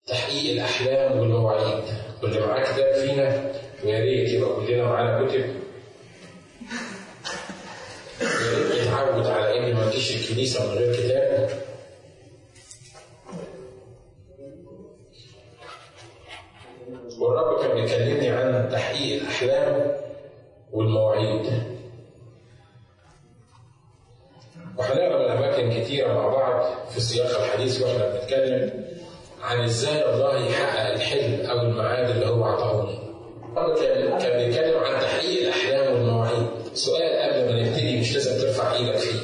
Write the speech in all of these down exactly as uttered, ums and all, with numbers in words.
تحقيق الأحلام والمواعيد. واللي معاه كتاب فينا ويا ريت يبقى كلنا معانا كتب، يا ريت يتعود على إن ما تجيش الكنيسة من غير كتاب. والرب كان بيكلمني عن تحقيق الأحلام والمواعيد، وهنقرا من أماكن كتيرة مع بعض في سياق الحديث واحنا بنتكلم عن ازاي الله يحقق الحلم او الميعاد اللي هو عطاهولي. الرب كان كان بيتكلم عن تحقيق الأحلام والمواعيد. سؤال قبل ما نبتدي، مش لازم ترفع ايدك فيه.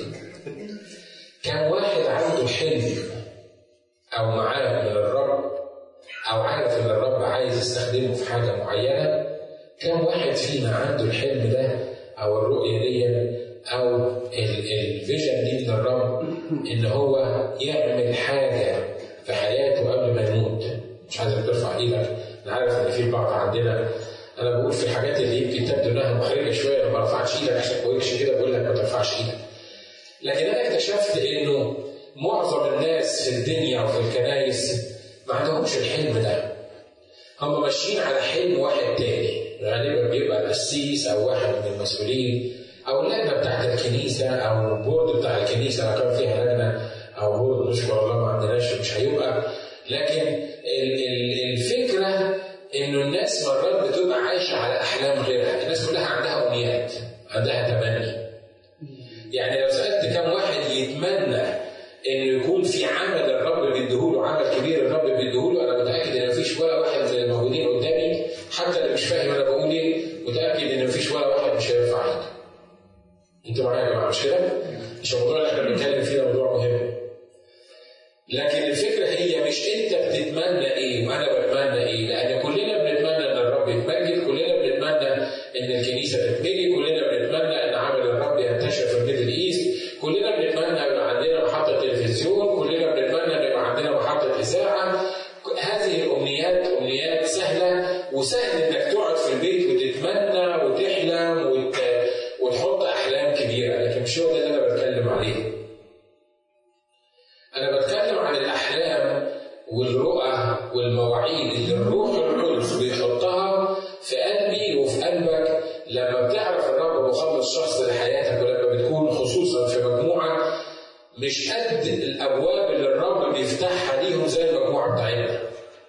كان واحد عنده حلم او ميعاد من الرب، او عارف ان الرب عايز يستخدمه في حاجه معينه؟ كم واحد فينا عنده الحلم ده او الرؤيه دي او الفيجن دي من الرب، ان هو يعمل حاجه في حياته قبل ما يموت؟ مش عايزك ترفع ايدك، انا عارف ان في البعض عندنا، انا بقول في الحاجات اللي يمكن تبدو انها محرجه شويه، انا ما برفعش ايدك عشان كويس كده بقول لك ما ترفعش ايدك. لكن انا اكتشفت انه معظم الناس في الدنيا وفي الكنائس ما عندهمش الحلم ده. هم ماشيين على حلم واحد تاني، غالبا بيبقى القسيس او واحد من المسؤولين او اللجنه بتاعت الكنيسه او البورد بتاع الكنيسه لو كان فيها لجنه او بورد، نشكر الله ما عندناش مش هيبقى. لكن الفكره انه الناس مرات بتبقى عايشه على احلام غيرها. الناس كلها عندها امنيات، عندها تمني. يعني لو سالت كم واحد يتمنى انه يكون في عمل الرب بيديهوله، عمل كبير الرب بيديهوله، انا متاكد ان مفيش ولا واحد من الموجودين قدامي حتى اللي مش فاهم انا بقول ايه متاكد ان مفيش ولا واحد مش هيرفع ايده. انتوا معايا يا جماعه مش كده؟ مش الموضوع اللي احنا بنتكلم فيه موضوع مهم. لكن الفكره هي مش انت بتتمنى ايه وانا بتمنى ايه، لان كلنا بنتمنى ان الرب يتمجد، كلنا بنتمنى ان الكنيسه تتملي، كلنا بنتمنى ان عمل الرب ينتشر في الميدل ايست، كلنا بنتمنى يبقى عندنا محطه تلفزيون، كلنا بنتمنى ان يبقى عندنا محطه اذاعه. هذه الامنيات امنيات سهله، وسهل انك تقعد في البيت وتتمنى وتحلم وت... وتحط احلام كبيره، لكن مش هو ده اللي انا بتكلم عليه. انا بتكلم عن الاحلام والرؤى والمواعيد اللي الروح القدس بيحطها في قلبي وفي قلبك لما بتعرف الرب مخلص شخص لحياتك، ولما بتكون خصوصا في مجموعه مش قد الابواب اللي الرب بيفتحها ليهم زي المجموعه بتاعتنا.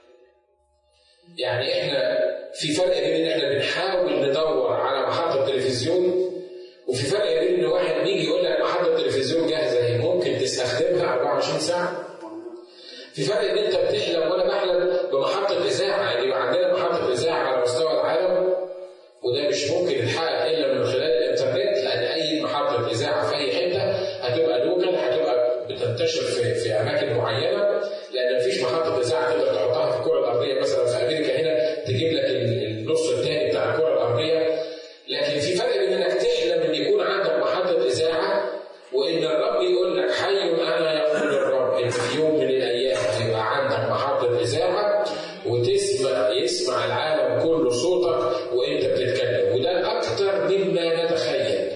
يعني احنا في فرق بين ان احنا بنحاول ندور على محطه تلفزيون، وفي فرق بين ان واحد بيجي يقول لك محطه تلفزيون جاهزه اهي ممكن تستخدمها أربعة وعشرين ساعه. في فرق ان انت بتحلم وانا بحلم بمحطه اذاعه، يعني يبقى عندنا محطه اذاعه على مستوى العالم، وده مش ممكن يتحقق الا من خلال الانترنت، لان اي محطه اذاعه في اي حته هتبقى لوكال، هتبقى بتنتشر في في اماكن معينه، لان مفيش محطه اذاعه تقدر تحطها في الكره الارضيه مثلا في امريكا هنا تجيب لك النص الثاني بتاع الكره الارضيه. لكن في فرق بين انك تحلم ان يكون عندك محطه اذاعه وان الرب يقول لك حي انا يقول الرب ان في يوم من الايام هيبقى عندك محطه اذاعه وتسمع يسمع العالم كله صوتك وانت بتتكلم، وده اكتر مما نتخيل.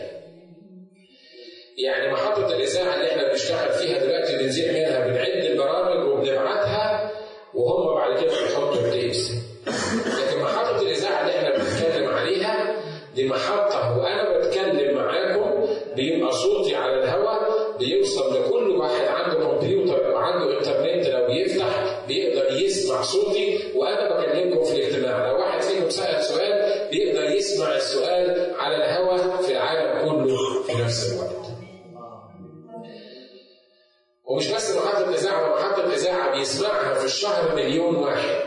يعني محطه الاذاعه اللي احنا بنشتغل فيها دلوقتي بنذيع منها، بنعد البرامج وبنبعتها وهم بعد كده بيحطوا التيبس. لكن محطه الاذاعه اللي احنا بنتكلم عليها دي محطه وانا بتكلم معاكم بيبقى صوتي على الهواء بيوصل لكل واحد عنده كمبيوتر وعنده انترنت، لو بيفتح بيقدر يسمع صوتي وانا بكلمكم في الاجتماع. لو واحد فيكم سأل سؤال بيقدر يسمع السؤال على الهواء في العالم كله في نفس الوقت. ومش بس محطة إذاعة، محطة إذاعة بيسمعها في الشهر مليون واحد.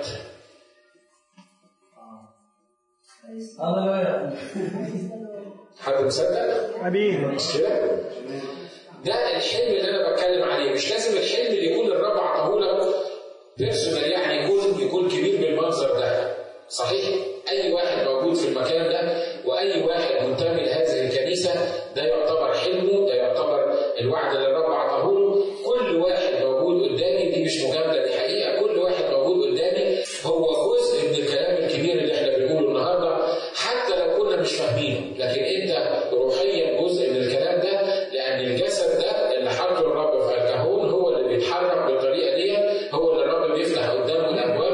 حد مصدق؟ أمين. مش كده؟ ده الحلم اللي أنا بتكلم عليه. مش لازم الحلم اللي يكون الرب عطاهولك بيرسونال يعني يكون يكون كبير بالمنظر ده. صحيح؟ أي واحد موجود في المكان ده وأي واحد منتمي لهذه الكنيسة ده يعتبر حلمه، ده يعتبر الوعد اللي الرب عطاهوله. كل واحد موجود قدامي دي مش مجاملة، دي حقيقة. كل واحد موجود قدامي هو جزء من الكلام الكبير اللي احنا بنقوله النهارده، حتى لو كنا مش فاهمينه، لكن انت روحيا جزء من الكلام ده، لأن الجسد ده اللي حطه الرب في الكهون هو اللي بيتحرك بالطريقة دي، هو اللي الرب بيفتح قدامه الأبواب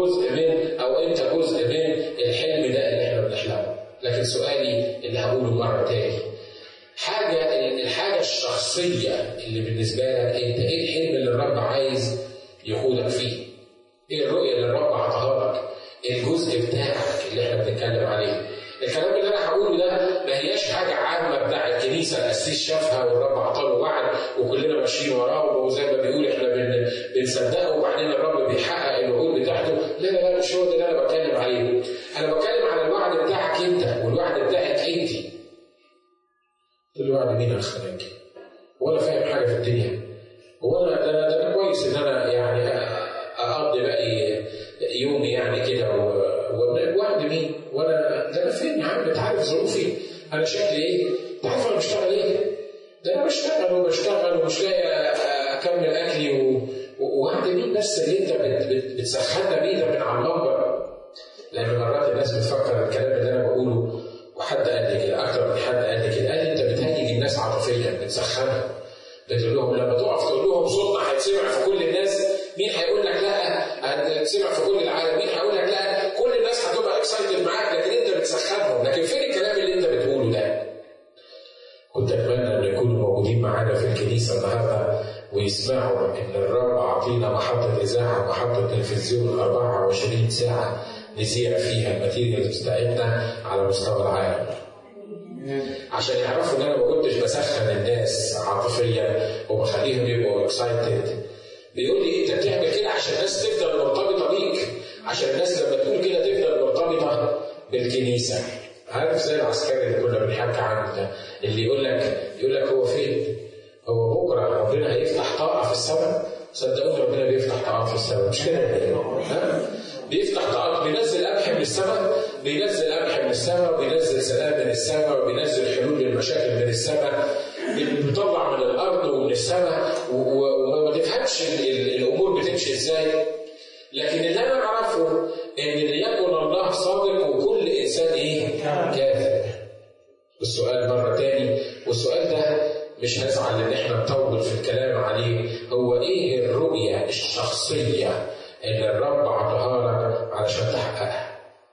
جزء من او انت جزء من الحلم ده اللي احنا بنحلمه. لكن سؤالي اللي هقوله مره تاني، حاجه الحاجه الشخصيه اللي بالنسبه لك انت، ايه الحلم اللي الرب عايز يقودك فيه؟ ايه الرؤيه اللي الرب عطاها لك؟ الجزء بتاعك اللي احنا بنتكلم عليه. الكلام اللي انا هقوله ده ما هياش حاجه عامه بتاع الكنيسه القسيس شافها والرب عطاله وعد وكلنا ماشيين وراه وزي ما بيقول احنا بن بنصدقه وبعدين الرب بيحقق الوعود بتاعته. لا لا لا، مش هو ده اللي انا بتكلم عليه. انا بتكلم على الوعد بتاعك انت والوعد بتاعك انت. الوعد مين يا خالد؟ هو انا فاهم حاجه في الدنيا؟ هو انا ده انا ده كويس ان انا يعني اقضي باقي يومي يعني كده ووعد مين؟ وانا ده انا فين يا عم؟ انت عارف ظروفي، انا شكلي ايه؟ انت عارف انا بشتغل ايه؟ ده انا بشتغل وبشتغل ومش لاقي اكمل اكلي ووعد مين بس اللي انت بتسخننا بيه ده من على المنبر؟ لان مرات الناس بتفكر الكلام اللي انا بقوله، وحد قال لي كده، اكتر من حد قال لي كده، قال لي انت بتهيج الناس عاطفيا، بتسخنها، بتقول لهم لما تقف تقول لهم صوتنا هيتسمع في كل الناس، مين هيقول لك لا؟ هتسمع في كل العالم، مين هيقول لك لا؟ كل الناس هتبقى اكسايتد معاك، لكن انت بتسخنهم. لكن فين الكلام اللي انت بتقوله ده؟ كنت اتمنى ان يكونوا موجودين معانا في الكنيسه النهارده ويسمعوا ان الرب اعطينا محطه اذاعه ومحطه تلفزيون أربعة وعشرين ساعه نذيع فيها الماتيريالز بتاعتنا على مستوى العالم، عشان يعرفوا ان انا ما كنتش بسخن الناس عاطفيا وبخليهم يبقوا اكسايتد. بيقول لي انت بتعمل كده عشان الناس تفضل مرتبطه بيك، عشان الناس لما تقول كده تفضل مرتبطه بالكنيسه. عارف زي العسكري اللي كنا بنحكي عنه ده، اللي يقول لك يقول لك هو فين؟ هو بكره ربنا هيفتح طاقه في السماء. صدقوني ربنا بيفتح طاقات في السماء، مش كده؟ ها؟ بيفتح طاقات، بينزل قمح من السماء، بينزل قمح من السماء، وبينزل سلام من السماء، وبينزل حلول للمشاكل من السماء، بيطلع من الارض ومن السماء، وما تفهمش الامور بتمشي ازاي. لكن اللي انا اعرفه ان ليكن الله صادق وكل انسان ايه؟ كاذب. السؤال مره تاني، والسؤال ده مش هزعل ان احنا نطول في الكلام عليه، هو ايه الرؤيه الشخصيه اللي الرب عطاها لك علشان تحققها؟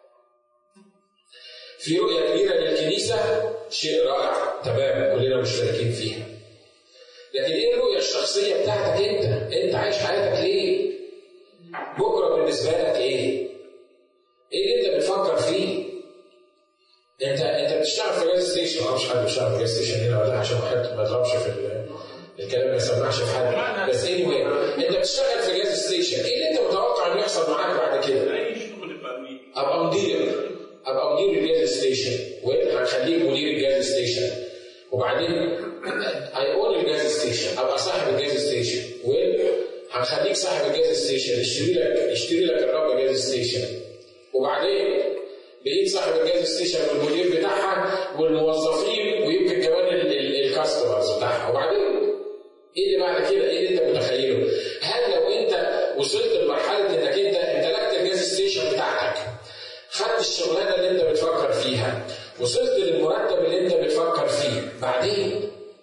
في رؤيه كبيره للكنيسه، شيء رائع تمام كلنا مشتركين فيها. لكن ايه الرؤيه الشخصيه بتاعتك انت؟ انت عايش حياتك ليه؟ بكره بالنسبه لك ايه؟ ايه اللي انت بتفكر فيه؟ انت انت بتشتغل في جاز ستيشن، ما اعرفش حد بيشتغل في جاز ستيشن هنا ولا عشان حد ما يضربش في الكلام، ما يسمعش في حد، بس اني anyway. انت بتشتغل في جاز ستيشن، ايه اللي انت متوقع انه يحصل معاك بعد كده؟ ابقى مدير ابقى مدير الجاز ستيشن، وهخليك مدير الجاز ستيشن، وبعدين اي اون الجاز ستيشن، ابقى صاحب الجاز ستيشن، وهخليك صاحب الجاز ستيشن، اشتري لك اشتري لك الرب جاز ستيشن، وبعدين بقيت صاحب الجاز ستيشن والمدير بتاعها والموظفين ويمكن كمان الكاستمرز بتاعها، وبعدين ايه اللي بعد كده؟ ايه اللي انت متخيله؟ هل لو انت وصلت لمرحله انك انت امتلكت الجاز ستيشن بتاعتك، خدت الشغلانه اللي انت بتفكر فيها، وصلت للمرتب اللي انت بتفكر فيه، بعدين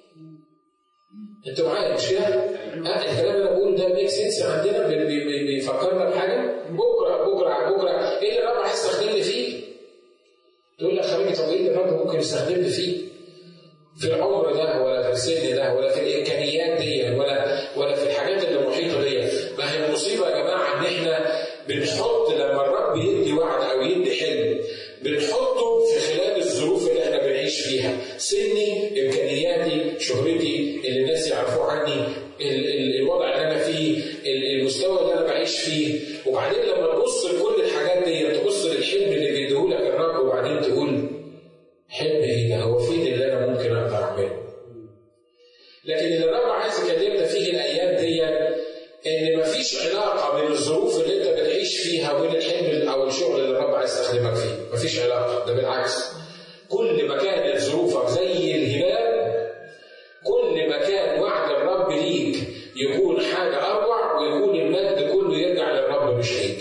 انتوا معايا مش كده؟ اه الكلام اللي انا بقوله ده ميك سنس عندنا، بيفكرنا بحاجه بكره بكره بكره ايه اللي الرب هيستخدمني فيه؟ تقول لك خليني، طب ايه اللي الرب ممكن يستخدمني فيه؟ في العمر ده ولا في السن ده ولا في الامكانيات دي ولا ولا في الحاجات اللي محيطه دي. ما هي المصيبه يا جماعه ان احنا بنحط لما الرب يدي وعد او يدي حلم بنحطه في خلال الظروف اللي احنا بنعيش فيها، سني، امكانياتي، شهرتي، اللي الناس يعرفوه عني، ال- ال- الوضع اللي انا فيه، المستوى اللي انا بعيش فيه. وبعدين لما تبص لكل الحاجات دي تبص للحلم اللي بيديهولك الرب، وبعدين تقول حلم ايه ده؟ هو فين اللي انا ممكن اقدر اعمله؟ لكن اللي الرب عايز يكلمنا فيه الايام دي ان مفيش علاقه بين الظروف اللي انت بتعيش فيها وبين الحلم او الشغل اللي الرب عايز يستخدمك فيه، مفيش علاقه، ده بالعكس. كل ما كانت ظروفك زي الهبال، كل ما كان وعد الرب ليك يكون حاجه اروع، ويكون المجد كله يرجع للرب مش ليك.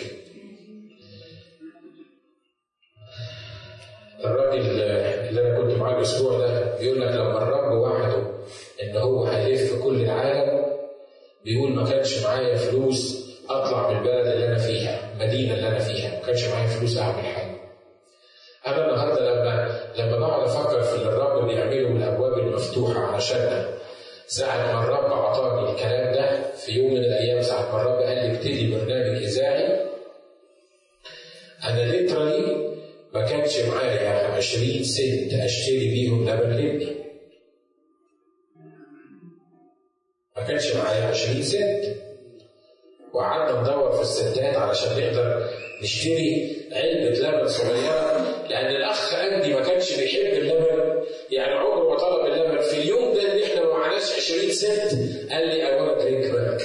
الراجل اللي انا كنت معاه الاسبوع ده بيقول لك لما الرب وعده ان هو هيلف كل العالم، بيقول ما كانش معايا فلوس اطلع من البلد اللي انا فيها، المدينه اللي انا فيها، ما كانش معايا فلوس اعمل حاجه. انا النهارده لما لما بقعد افكر في اللي الرب بيعمله والابواب المفتوحه علشاننا، ساعه ما الرب اعطاني الكلام ده في يوم من الايام، ساعه ما الرب قال لي ابتدي برنامج اذاعي، انا ليترالي ما كانش معايا عشرين سنت اشتري بيهم لبن لبني. ما كانش معايا عشرين سنت، وقعدنا ندور في الستات علشان نقدر نشتري علبة لبن صغيرة، لأن الأخ أندي ما كانش بيحب اللبن، يعني عمره ما طلب اللبن. في اليوم ده اللي إحنا ما معناش عشرين سنت قال لي I wanna drink milk.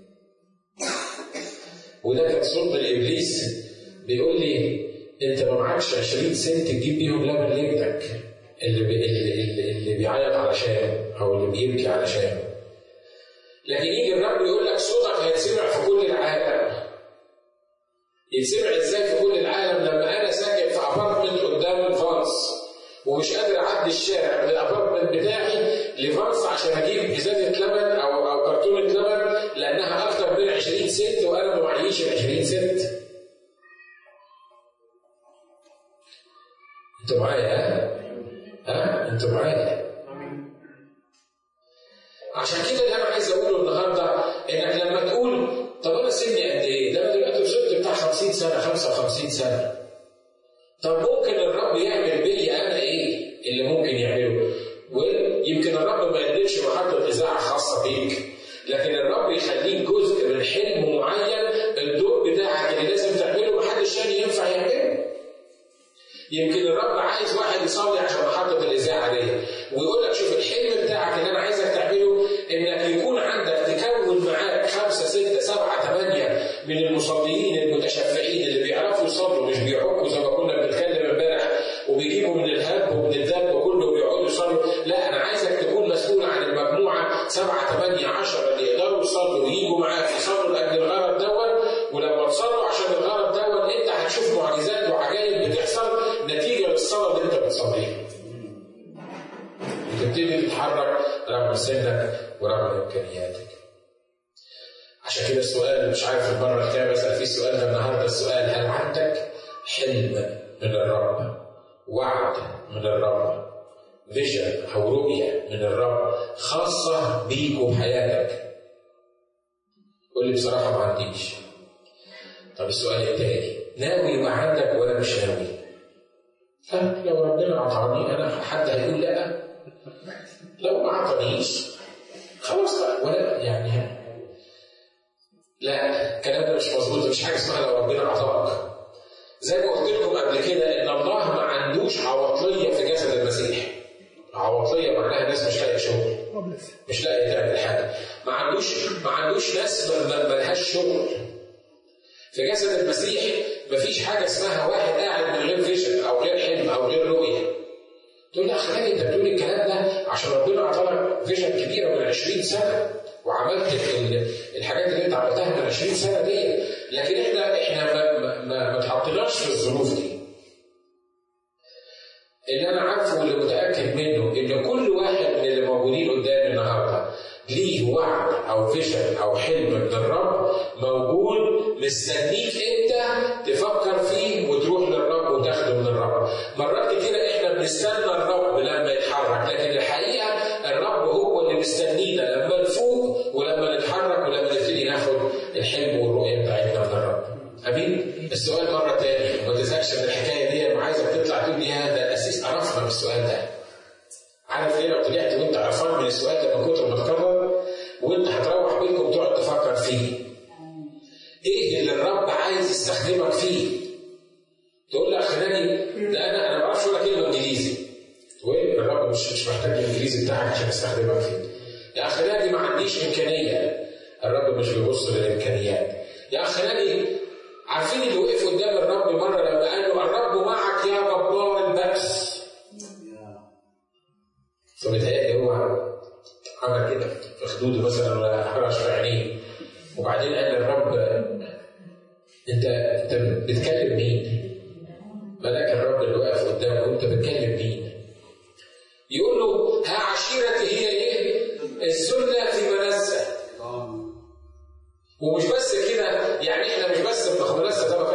وده كان صوت الإبليس بيقول لي أنت ما معكش عشرين سنت تجيب بيهم لبن لابنك اللي, بي... اللي, اللي, اللي بيعيط علشان أو اللي بيبكي علشان. لكن يجي الرب يقول لك صوتك هيتسمع في كل العالم. يتسمع ازاي في كل العالم؟ لما انا ساكن في ابارتمنت قدام فانس ومش قادر اعدي الشارع من الابارتمنت بتاعي لفانس عشان اجيب ازازه لبن او او كرتونه لبن لانها اكثر من عشرين سنت وانا ما معيش ال عشرين سنت. انتوا معايا؟ ها؟ ها؟ انتوا معايا؟ عشان كده اللي انا عايز اقوله النهارده انك لما تقول طب انا سني قد ايه؟ ده انا دلوقتي وصلت بتاع خمسين سنه خمسة وخمسين سنه. طب ممكن الرب يعمل بيا انا ايه اللي ممكن يعمله؟ ويمكن الرب ما يديكش محطه اذاعه خاصه بيك، لكن الرب يخليك جزء من حلم معين، الدور بتاعك اللي لازم تعمله محدش تاني ينفع يعمله. يمكن الرب عايز واحد يصلي عشان محطه الاذاعه دي ويقول لك شوف الحلم بتاعك اللي انا عايزك تعمله انك يكون عندك تكون معاك خمسه سته سبعه ثمانيه من المصلين المتشفعين اللي بيعرفوا يصلوا، مش بيعقوا زي ما كنا بنتكلم امبارح وبيجيبوا من الهب ومن الذب وكله وبيقعدوا يصلوا. لا، انا عايزك تكون مسؤول عن المجموعه سبعه ثمانيه عشره اللي يقدروا يصلوا ويجوا معاك يصلوا لاجل الغرض دون. ولما تصلوا عشان الغرض دون انت هتشوف معجزات وعجائب بتحصل نتيجه للصلاه اللي انت بتصليها. تبتدي تتحرك رغم سنك ورغم امكانياتك. عشان كده السؤال مش عارف المره الكام بسال فيه السؤال ده النهارده، السؤال هل عندك حلم من الرب، وعد من الرب، فيجن او رؤيه من الرب خاصه بيك وبحياتك؟ قول لي بصراحه ما عنديش. طب السؤال الثاني، ناوي يبقى عندك ولا مش ناوي؟ فلو ربنا اعطاني انا حد هيقول لا؟ لو ما اعطانيش خلاص بقى ولا يعني. لا، الكلام ده مش مظبوط. مش حاجه اسمها لو ربنا اعطاك. زي ما قلت لكم قبل كده ان الله ما عندوش عواطليه في جسد المسيح. عواطليه معناها ناس مش لاقيه شغل، مش لاقيه تعمل حاجه. ما عندوش ما عندوش ناس ما لهاش شغل. في جسد المسيح مفيش حاجه اسمها واحد قاعد من غير فيجن او غير حلم او غير رؤيه. تقول لي اخي انت بتقول الكلام ده عشان ربنا اعطاك فيجن كبيره من عشرين سنه وعملت الحاجات اللي انت عملتها من عشرين سنه دي، لكن احنا احنا ما ما ما اتحطيناش في الظروف دي. اللي انا عارفه واللي متاكد منه ان كل واحد من اللي موجودين قدامي النهارده ليه وعد او فيجن او حلم من الرب موجود مستنيك انت تفكر فيه وتروح للرب وتاخده من الرب. مرات كتيره احنا بنستنى الرب لما يتحرك، لكن الحقيقه الرب هو اللي مستنينا لما نفوق ولما نتحرك ولما نبتدي ناخد الحلم والرؤيه بتاعتنا من الرب. امين؟ السؤال مره تاني، ما تزهقش من الحكايه دي وعايزك تطلع تقول لي هذا الاسيس عرفنا من السؤال ده. عارف ليه؟ لو طلعت وانت عرفان من السؤال ده من كتر ما تكرر وانت هتروح بيتكم تقعد تفكر فيه. ايه اللي الرب عايز يستخدمك فيه؟ تقول لي اخ ناجي ده انا انا ما بعرفش ولا كلمه انجليزي. تقول الرب مش مش محتاج الانجليزي بتاعك عشان يستخدمك فيه. يا اخ ناجي ما عنديش امكانيه. الرب مش بيبص للامكانيات. يا اخ ناجي عارفين اللي وقف قدام الرب مره لما قال له الرب معك يا جبار البأس. فبتهيألي هو عمل كده في خدوده مثلا ولا حرش في عينيه، وبعدين قال للرب انت انت بتكلم مين؟ ملاك الرب اللي واقف قدامه وانت بتكلم مين؟ يقول له ها عشيرتي هي ايه؟ السله في منسى. ومش بس كده، يعني احنا مش بس في منسى ده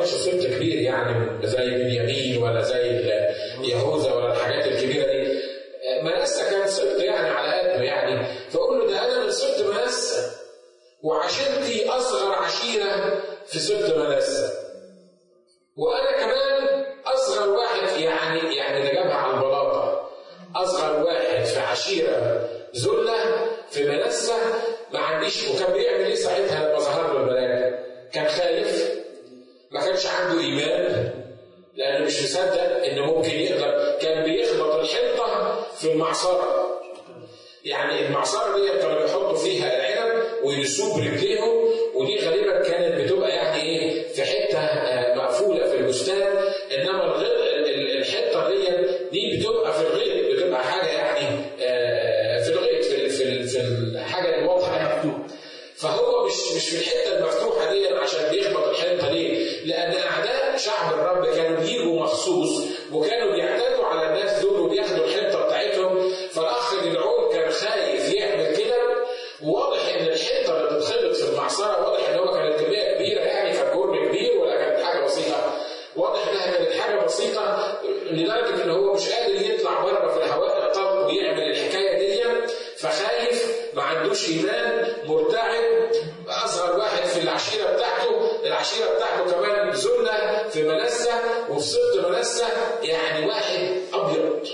يعني زي بنيامين ولا زي يهوذا ولا الحاجات الكبيره دي. منسى كان سبط يعني على قده يعني، فقول له ده انا من سبط منسى وعشيرتي اصغر عشيره في سبط منسى، وانا كمان اصغر واحد يعني يعني ده جابها على البلاطه، اصغر واحد في عشيره ذله في منسى ما عنديش. وكان بيعمل ايه ساعتها لما ظهر له الملاك؟ كان خايف، ما كانش عنده ايمان لانه مش مصدق ان ممكن يقدر. كان بيخبط الحنطه في المعصره، يعني المعصره دي كانوا بيحطوا فيها العنب ويلسوه برجليهم، ودي غالبا كانت بتبقى يعني ايه في حته مقفوله في البستان، انما الحته دي دي بتبقى في الغيط، بتبقى حاجه يعني في الغيط في في في الحاجه الواضحه. فهو مش مش في الحته المفتوحه دي عشان بيخبط الحنطه ليه؟ لان اعداء شعب الرب كانوا بيجوا مخصوص وكانوا بيعتادوا على الناس دول وبياخدوا الحنطه بتاعتهم. فالاخ جدعون كان خايف يعمل كده، وواضح ان الحنطه اللي بتتخبط في المعصره واضح ان هو كانت كميه كبيره، يعني كان جرن كبير ولا كانت حاجه بسيطه؟ واضح انها كانت حاجه بسيطه لدرجه ان هو مش قادر يطلع بره في الهواء الطلق ويعمل الحكايه دي، فخايف، ما عندوش ايمان، مرتعب، اصغر واحد في العشيره بتاعته، العشيره بتاعته كمان ذله في منسى وفي سبط منسى، يعني واحد ابيض.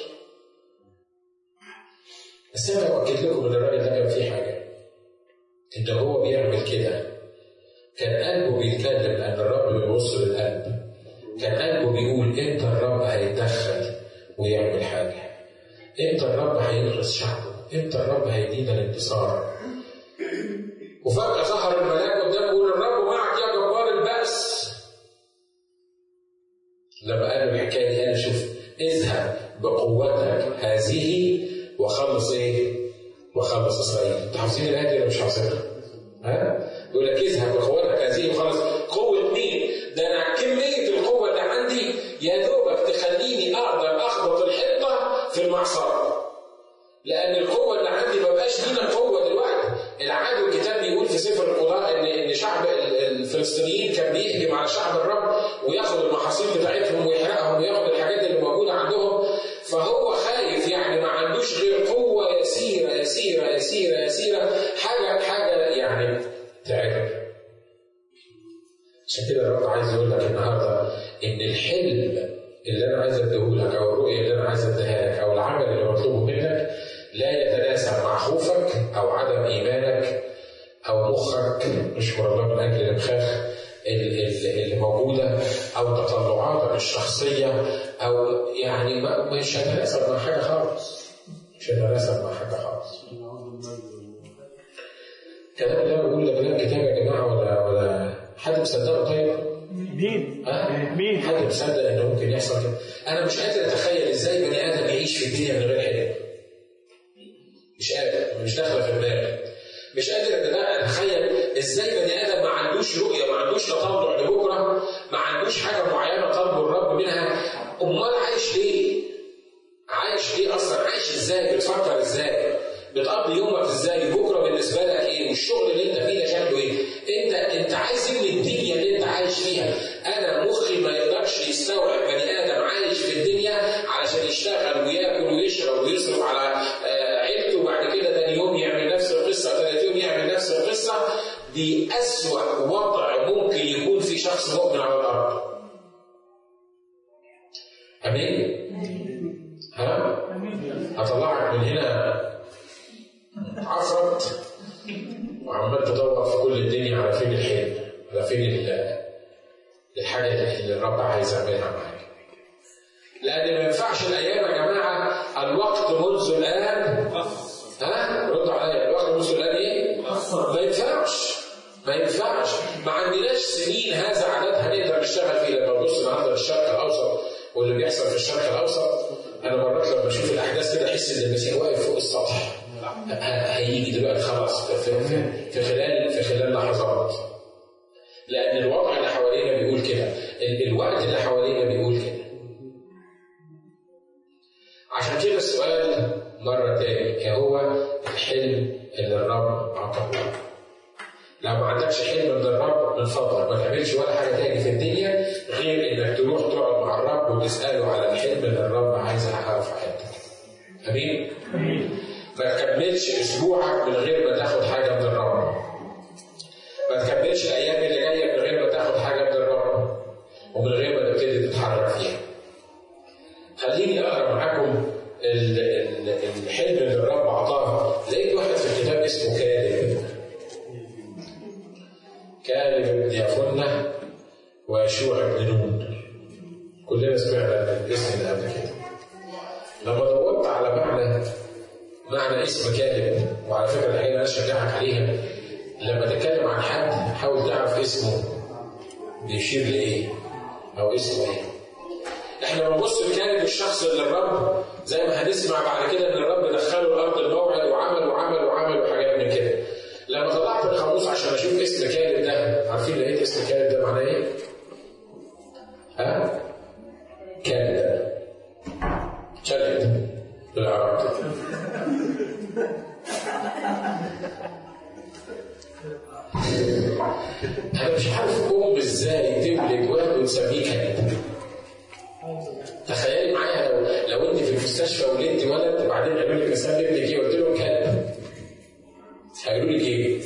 بس انا باكد لكم ان الراجل ده كان فيه حاجه، ان هو بيعمل كده كان قلبه بيتكلم، لان الرب بيبص للقلب. كان قلبه بيقول امتى الرب هيتدخل ويعمل حاجه، امتى الرب هينقذ شعبه، امتى الرب هيدينا الانتصار. وفجأة ظهر الملاك قدامه يقول الرب معك يا جبار البأس. لما قال له الحكايه دي قال شوف اذهب بقوتك هذه وخلص ايه؟ وخلص اسرائيل. انتوا حافظين الايه دي ولا مش حافظينها؟ ها؟ يقول لك اذهب بقوتك هذه وخلص. قوه مين؟ ده انا كميه القوه اللي عندي يا دوبك تخليني اقدر اخبط الحنطه في المعصره. لأن القوة اللي عندي ما بقاش لينا قوة دلوقتي. العدو الكتاب بيقول في سفر القضاء إن إن شعب الفلسطينيين كان بيهجم على شعب الرب وياخد المحاصيل بتاعتهم ويحرقهم وياخد الحاجات اللي موجودة عندهم. فهو خايف، يعني ما عندوش غير قوة يسيرة يسيرة يسيرة يسيرة، حاجة حاجة يعني تعب. عشان كده الرب عايز يقول لك النهارده إن الحلم اللي أنا عايز أديهولك أو الرؤية اللي أنا عايز أديها لك أو العمل اللي مطلوبه منك لا يتناسب مع خوفك أو عدم إيمانك أو مخك نشكر الله من أجل الإمخاخ اللي موجودة أو تطلعاتك الشخصية، أو يعني مش هتناسب مع حاجة خالص، مش هتناسب مع حاجة خالص. الكلام ده بقول ده كلام كتاب يا جماعة ولا ولا حد مصدقه؟ طيب مين؟ أه؟ مين؟ حد مصدق إنه ممكن يحصل كده؟ أنا مش قادر أتخيل إزاي بني آدم يعيش في الدنيا من غير حلم. مش قادر، مش داخلة في دماغي. مش قادر أتخيل إزاي بني آدم ما عندوش رؤية، ما عندوش تطلع لبكرة، ما عندوش حاجة معينة طلبه الرب منها. أمال عايش ليه؟ عايش ليه أصلا؟ عايش إزاي؟ بتفكر إزاي؟ بتقضي يومك إزاي؟ بكرة بالنسبة لك إيه؟ والشغل اللي أنت فيه ده شكله إيه؟ أنت أنت عايز إيه من الدنيا اللي أنت عايش فيها؟ أنا مخي ما يقدرش يستوعب بني آدم عايش في الدنيا علشان يشتغل وياكل ويشرب ويصرف على عيلته، وبعد كده تاني يوم يعمل نفس القصة، ثالث يوم يعمل نفس القصة. دي أسوأ وضع ممكن يكون في شخص مؤمن على الأرض. أمين؟ ها؟ هطلعك من هنا عفرت وعمال تدور في كل الدنيا على فين الحلم، على فين الحاجة اللي الرب عايز يعملها معاك. لأن ما ينفعش الأيام يا جماعة، الوقت منذ الآن. ها؟ ردوا عليا، الوقت منذ الآن إيه؟ ما ينفعش، ما ينفعش. ما عندناش سنين هذا عددها نقدر نشتغل فيه. لما نبص النهارده للشرق الأوسط واللي بيحصل في الشرق الأوسط، أنا مرات لما بشوف الأحداث كده أحس إن المسيح واقف فوق السطح. هيجي دلوقتي خلاص في, في خلال في خلال لحظات. لأن الوضع اللي حوالينا بيقول كده، الوقت اللي حوالينا بيقول كده. عشان كده السؤال مرة تاني، ايه هو الحلم اللي الرب عطاه؟ لو ما عندكش حلم من الرب من فضلك ما تعملش ولا حاجة تاني في الدنيا غير انك تروح وتسأله على الحلم اللي الرب عايز يحققه في حياتك. أمين؟ أمين. ما تكملش أسبوعك من غير ما تاخد حاجة من الرب. ما تكملش الأيام اللي جاية من غير ما تاخد حاجة من الرب ومن غير ما تبتدي تتحرك فيها. خليني أقرأ معاكم الحلم اللي الرب أعطاه. لقيت واحد في الكتاب اسمه كالب. كالب بن يفنة ويشوع بن نون. كلنا سمعنا الاسم ده قبل كده. لما دورت على معنى معنى اسم كالب، وعلى فكرة الحقيقة أنا أشجعك عليها، لما تتكلم عن حد حاول تعرف اسمه بيشير لإيه أو اسمه إيه. إحنا لما نبص لكالب الشخص اللي الرب زي ما هنسمع بعد كده إن الرب دخله الأرض الموعد وعمل وعمل وعمل وحاجات من كده. لما طلعت القاموس عشان أشوف اسم كالب ده، عارفين لقيت اسم كالب ده معناه إيه؟ ها؟ كالب شلت بالعربي. أنا مش عارف أم إزاي تولد ولد وتسميه كلب. تخيلي معايا لو لو أنت في المستشفى ولدتي ولد وبعدين قالوا لك اسمي ابنك إيه؟ قلت لهم كلب. هيقولوا لك إيه؟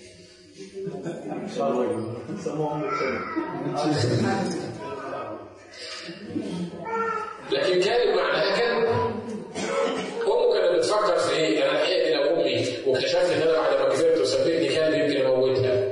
لكن كلب معناها كلب. أمه كانت بتفكر في إيه؟ أنا الحقيقة دي لو أمي واكتشفت إن أنا بعد ما كبرت وسميتني كلب يمكن أموتها.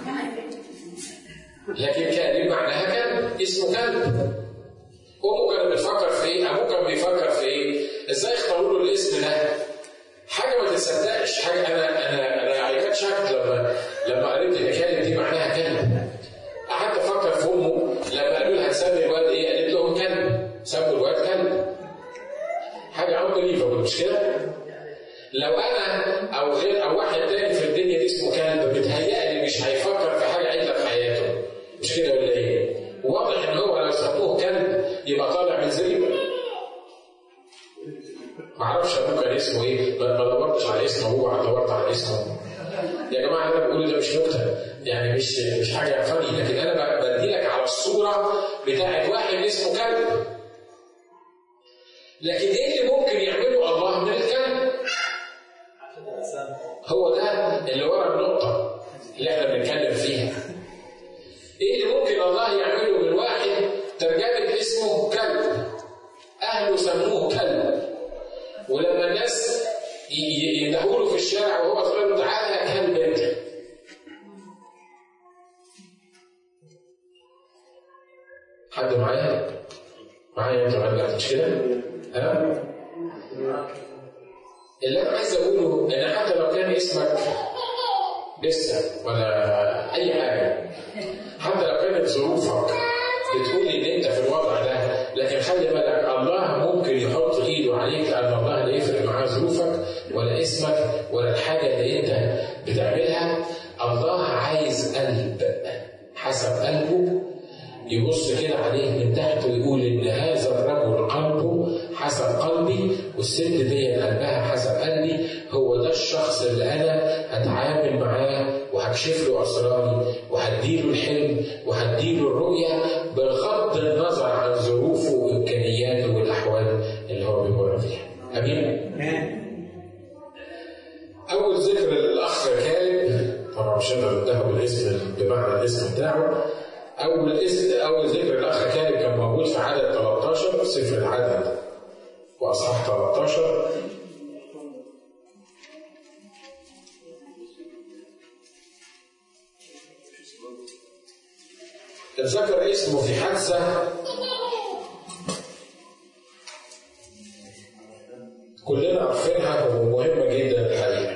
لكن كلب معناها كلب، اسمه كلب. أمه كانت بتفكر في إيه؟ أبوه كان بيفكر في إيه؟ إزاي اختاروا له الاسم ده؟ حاجة ما تصدقش، حاجة أنا أنا أنا عيكات شكل لما لما قريت إن كلب دي معناها كلب. قعدت أفكر في أمه لما قالوا لها هتسمي الواد إيه؟ قالت لهم كلب، سموا الواد كلب. حاجة عنيفة مش كده؟ لو أنا أو غير أو واحد تاني في الدنيا دي اسمه كلب بتهيألي مش هيفكر في حاجة عدلة في حياته، مش كده ولا إيه؟ واضح إن هو لو سموه كلب يبقى طالع من زريبة. معرفش أبوه كان اسمه إيه، ما دورتش على اسمه أبوه، دورت على اسمه. يا جماعة أنا بقول ده مش نكتة، يعني مش مش حاجة فني، لكن أنا بديلك على الصورة بتاعت واحد اسمه كلب. لكن إيه اللي ممكن يعمله الله من الكلب؟ هو ده اللي ورا النقطة اللي احنا بنتكلم فيها. ايه اللي ممكن الله يعمله من واحد ترجمة اسمه كلب، اهله سموه كلب، ولما الناس يندهوله في الشارع وهو صغير تعالى يا كلب انت. حد معايا؟ معايا انت ولا مش كده؟ ها؟ اللي أنا عايز أقوله إن حتى لو كان اسمك لسه ولا أي حاجة، حتى لو كانت ظروفك بتقول إن أنت في الوضع ده، لكن خلي بالك الله ممكن يحط إيده عليك لأن الله لا يفرق معاه ظروفك ولا اسمك ولا الحاجة اللي أنت بتعملها. الله عايز قلب حسب قلبه يبص كده عليه من تحت ويقول إن هذا الرجل قلبه حسب قلبي والست دي قلبها حسب قلبي، هو ده الشخص اللي أنا هتعامل معاه وهكشف له أسراري وهديله الحلم وهديله الرؤية بغض النظر عن ظروفه وإمكانياته والأحوال اللي هو بيمر فيها. أمين؟ أول ذكر للأخ كالب، طبعا مش هنقدر نديه بالاسم بمعنى الاسم بتاعه. أول اسم أول ذكر الأخ كالب كان موجود في عدد ثلاثة عشر، سفر العدد وأصحاح ثلاثة عشر. اتذكر اسمه في حادثة كلنا عارفينها ومهمة جدا الحقيقة.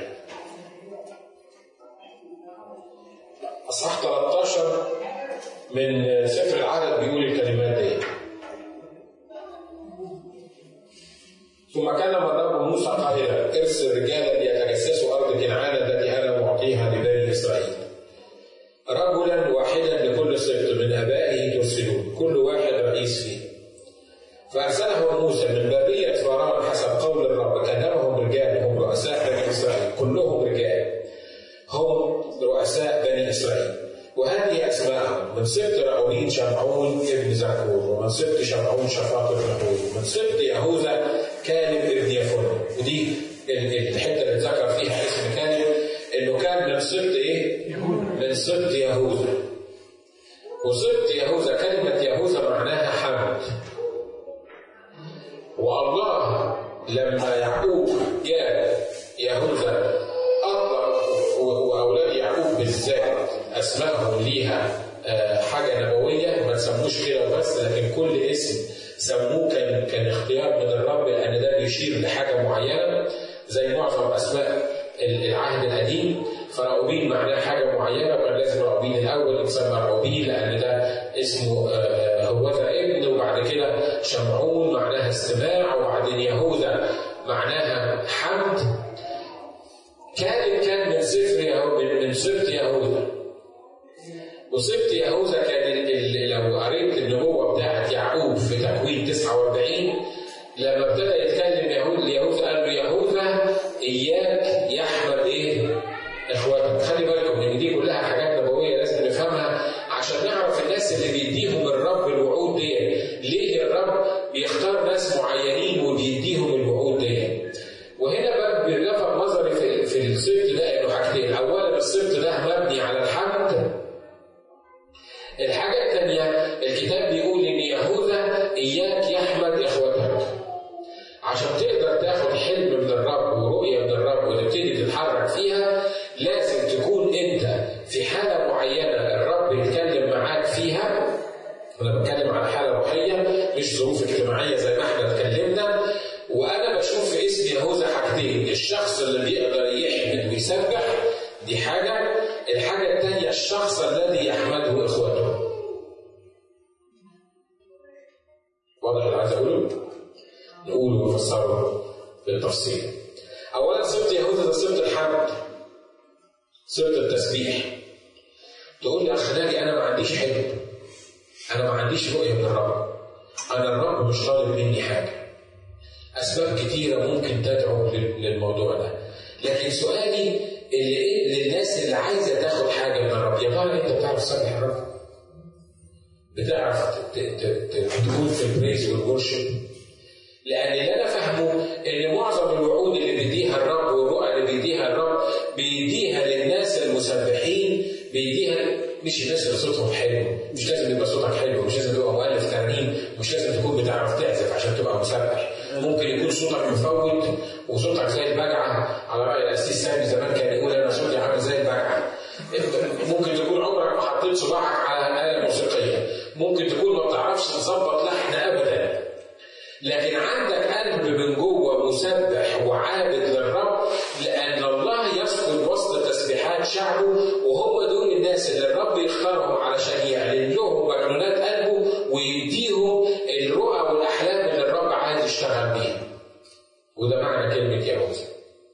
أصحاح ثلاثة عشر من سفر العدد بيقول الكلمات دي: ثم كلم الرب موسى قائلا ارسل رجالا ليتجسسوا أرض كنعان التي أنا معطيها لبني إسرائيل، رجلا واحدا لكل سبط من آبائه ترسلون، كل واحد رئيس فيه. فأرسله موسى من برية فرعون حسب قول الرب، كلمهم رجال هم رؤساء بني إسرائيل، كلهم رجال هم رؤساء بني إسرائيل، وهذه أسماءهم: من من سبط راؤوبين شمعون ابن زكور، ومن سبط شمعون شفاط ابن حور، ومن سبط يهوذا كالب ابن يفن. ودي الحته اللي اتذكر فيها اسم كالب انه كان من سبط ايه؟ من سبط يهوذا. وسبط يهوذا، كلمه يهوذا معناها حمد. والله لما يعقوب جاء يهوذا اطلق، واولاد يعقوب بالذات اسمائهم ليها حاجه نبويه، ما تسموش كده بس، لكن كل اسم سموه كان كان اختيار من الرب، لان ده بيشير لحاجه معينه زي معظم اسماء العهد القديم. فراؤوبين معناه حاجه معينه، وكان لازم راؤوبين الاول يتسمى راؤوبين لان ده اسمه هوذا ابن، وبعد كده شمعون معناها استماع، وبعدين يهوذا معناها حمد. كالب كان من سفر يهوذا، من سبط يهوذا. وسبط يهوذا كان لو قريت النبوه بتاعت يعقوب في تكوين تسعة وأربعين، لما ابتدى يتكلم يهوذا يهوذا قال له يهوذا اياك يحمد ايه؟ اخواتك. خلي بالكم ان دي كلها حاجات نبويه لازم نفهمها عشان نعرف الناس اللي بيديهم الرب الوعود دي ليه الرب بيختار ناس معينين وبيديهم الوعود دي. وهنا بقى بيلفت نظري في في السبط ده انه حاجتين. اولا السبط ده مبني على الحمد. الحاجه الثانيه الكتاب بيقول ان يهوذا اياك يحمد اخواتك. عشان تقدر تاخد حلم من الرب ورؤيه من الرب وتبتدي تتحرك فيها، لازم تكون انت في حاله معينه الرب يتكلم معاك فيها. انا بتكلم عن حاله روحيه مش ظروف اجتماعيه زي ما احنا اتكلمنا. وانا بشوف في اسم يهوذا حاجتين: الشخص اللي بيقدر يحمد ويسبح، دي حاجه. الحاجه الثانيه الشخص الذي يحمده اخوته. واضح اللي عايز اقوله؟ نقوله ونفسره بالتفصيل. اولا سبط يهوذا ده سبط الحمد، سبط التسبيح. تقول لي اخ ناجي انا ما عنديش حلم، انا ما عنديش رؤيه من الرب، انا الرب مش طالب مني حاجه. اسباب كتيره ممكن تدعو للموضوع ده، لكن سؤالي اللي للناس اللي عايزه تاخد حاجه من الرب: يا ترى انت بتعرف تسبح الرب؟ بتعرف تكون في البريز والورشب؟ لأن اللي أنا فاهمه إن معظم الوعود اللي بيديها الرب والرؤى اللي بيديها الرب بيديها للناس المسبحين، بيديها مش الناس اللي صوتهم حلو. مش لازم يبقى صوتك حلو، مش لازم تبقى مؤلف ترنيم، مش لازم تكون بتعرف تعزف عشان تبقى مسبح. ممكن يكون صوتك مفوت وصوتك زي البجعة، على رأي القسيس سامي زمان كان يقول أنا صوتي عامل زي البجعة. ممكن تكون عمرك ما حطيت صباعك على آلة موسيقية، ممكن تكون ما بتعرفش تظبط لحن أبدا، لكن عندك قلب من جوه مسبح وعابد للرب، لأن الله يسكن وسط تسبيحات شعبه، وهم دول الناس اللي الرب يختارهم علشان يعلن لهم مجنونات قلبه ويديهم الرؤى والأحلام اللي الرب عايز يشتغل بيها. وده معنى كلمة يهوذا.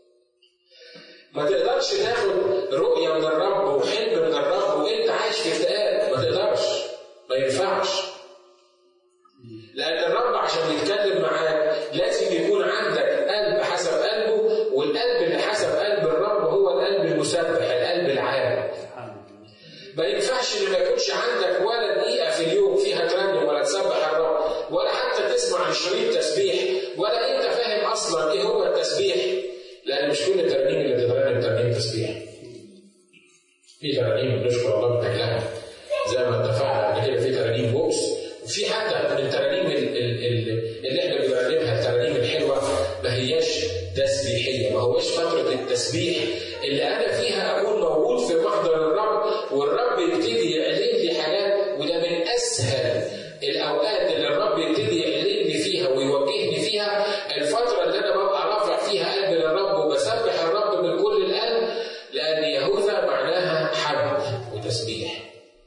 ما تقدرش تاخد رؤية من الرب وحلم من الرب وانت عايش في اكتئاب، ما تقدرش، ما ينفعش. لأن الرب عشان يتكلم معاك لازم يكون عندك قلب حسب قلبه، والقلب اللي حسب قلب الرب هو القلب المسبح، القلب العابد. ما ينفعش ان ما يكونش عندك ولا دقيقة في اليوم فيها ترنم ولا تسبح الرب، ولا حتى تسمع شريط تسبيح، ولا انت فاهم اصلا ايه هو التسبيح. لأن مش كل الترنيم اللي بتترنم ترنيم تسبيح. في ترنيم بنشكر الله من أجلها زي ما اتفقنا قبل كده، في ترنيم بؤس، وفي حتى من الترانيم اللي احنا بنعلمها الترانيم الحلوه ما هياش تسبيحيه، ما هوش فتره التسبيح اللي انا فيها اكون موجود في محضر الرب والرب يبتدي يعلن لي حاجات. وده من اسهل الاوقات اللي الرب يبتدي يعلن لي فيها ويوجهني فيها، الفتره اللي انا ببقى رافع فيها قلبي للرب وبسبح الرب من كل القلب، لان يهوذا معناها حمد وتسبيح.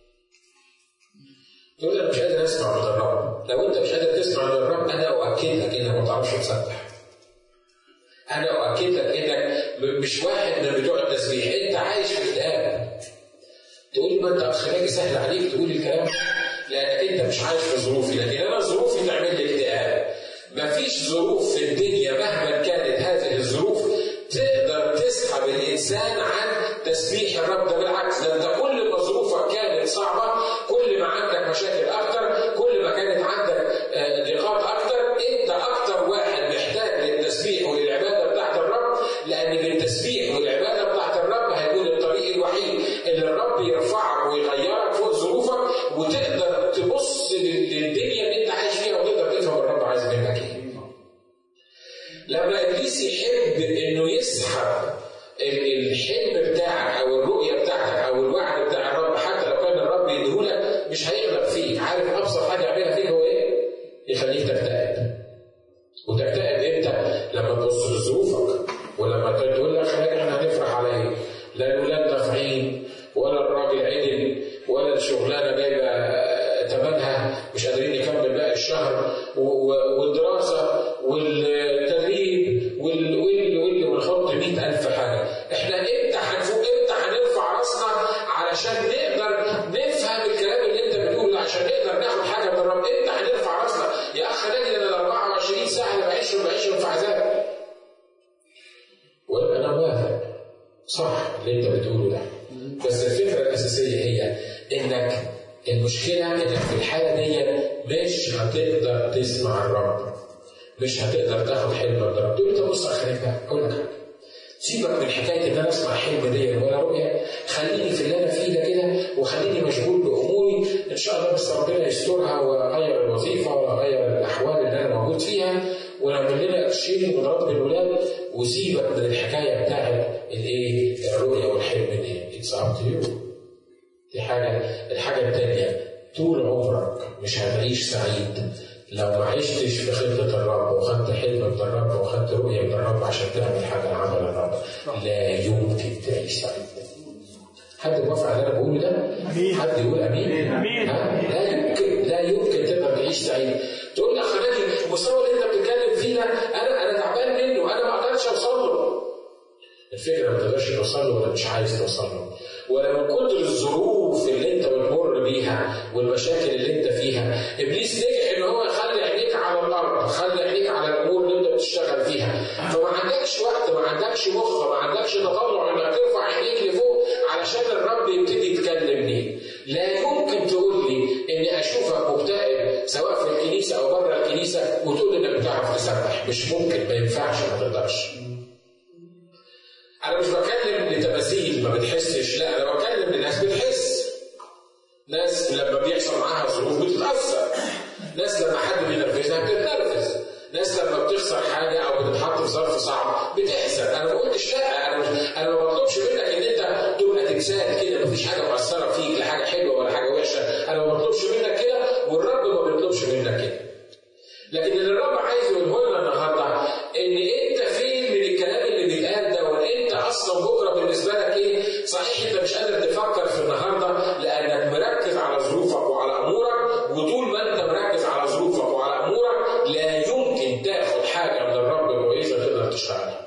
تقول أنا مش قادر أسمع من الرب. لو أنت مش قادر تسمع من الرب أنا أؤكد لك إنك ما تعرفش تسبح. أنا أؤكد لك إنك مش واحد من بتوع التسبيح، أنت عايش في اكتئاب. تقول ما أنت أخلاقي سهل عليك تقول الكلام، لأنك أنت مش عايش في ظروفي، لكن أنا ظروفي تعمل لي اكتئاب. مفيش ظروف في الدنيا مهما كانت هذه الظروف تقدر تسحب الإنسان عن تسبيح الرب. ده بالعكس، ده أنت كل ما ظروفك كانت صعبة كل لما تبص لظروفك ولما تقول لك احنا هنفرح على ايه؟ لا الولاد نافعين ولا الراجل عدل ولا الشغلانه جايبه ثمنها مش قادرين نكمل باقي الشهر والدراسه والتدريب وال وال وال ونحط مئة ألف حاجه. احنا امتى هنفوق؟ امتى هنرفع راسنا علشان نقدر نفهم الكلام اللي انت بتقوله عشان نقدر ناخد حاجه من الرب؟ امتى هنرفع راسنا؟ يا اخ نجد ان ال أربعة وعشرين ساعه اللي بعيشهم بعيشهم في عذاب. وانا موافق صح اللي انت بتقوله ده، بس الفكره الاساسيه هي انك المشكله انك في الحاله دي مش هتقدر تسمع الرب، مش هتقدر تاخد حلم من الرب. تقول لي طب بص خليك بقى اقول لك سيبك من حكايه ان انا اسمع حلم دي ولا رؤيه، خليني في اللي انا فيه ده كده وخليني مشغول باموري ان شاء الله بس ربنا يسترها واغير الوظيفه واغير الاحوال اللي انا موجود فيها ونعمل لنا قرشين ونربي الولاد، وسيبك من الحكايه بتاعت الايه الرؤيه والحلم دي. اتس اب تو يو. دي حاجه. الحاجه الثانيه طول عمرك مش هتعيش سعيد لو ما عشتش في خطة الرب وخدت حلم من الرب وخدت رؤية من الرب عشان تعمل حاجة عمل الرب. لا يمكن تعيش سعيد. حد موافق على اللي انا بقوله ده؟ حد يقول امين؟ امين. لا يمكن لا يمكن تقدر تعيش سعيد. تقول لي اخ ناجي المستوى اللي انت بتتكلم فيه ده انا انا تعبان منه، انا ما اقدرش اوصل له. الفكره ما تقدرش توصل له ولا مش عايز توصل له، ولا من كتر الظروف اللي انت بتمر بيها والمشاكل اللي انت فيها ابليس نجح ان هو يخلي عينيك على الارض، خلي عينيك على الامور اللي انت بتشتغل فيها، فما عندكش وقت، ما عندكش مخ، ما عندكش تطلع انك ترفع عينيك لفوق علشان الرب يبتدي يتكلمني. لا يمكن تقول لي اني اشوفك مكتئب سواء في الكنيسه او بره الكنيسه وتقول انك بتعرف تسبح. مش ممكن، ما ينفعش، ما تقدرش. أنا مش بكلم لتماثيل ما بتحسش، لا أنا بكلم لناس بتحس. ناس لما بيحصل معاها ظروف بتتأثر، ناس لما حد بينرفزها بتتنرفز، ناس لما بتخسر حاجة أو بتتحط في ظرف صعب بتحزن. أنا ما قلتش لا، أنا مش أنا ما بطلبش منك إن أنت تبقى تمثال كده مفيش حاجة مؤثرة فيك، لا حاجة حلوة ولا حاجة وحشة، أنا ما بطلبش منك كده والرب ما بيطلبش منك كده. لكن اللي الرب عايز يقوله لنا النهارده إن أنت فين من الكلام اللي بيتقال ده، وأنت أصلا بكرة بالنسبة لك إيه؟ صحيح أنت مش قادر تفكر في النهارده لأنك مركز على ظروفك وعلى أمورك، وطول ما أنت مركز على ظروفك وعلى أمورك لا يمكن تاخد حاجة من الرب كويسة تقدر تشتغلها.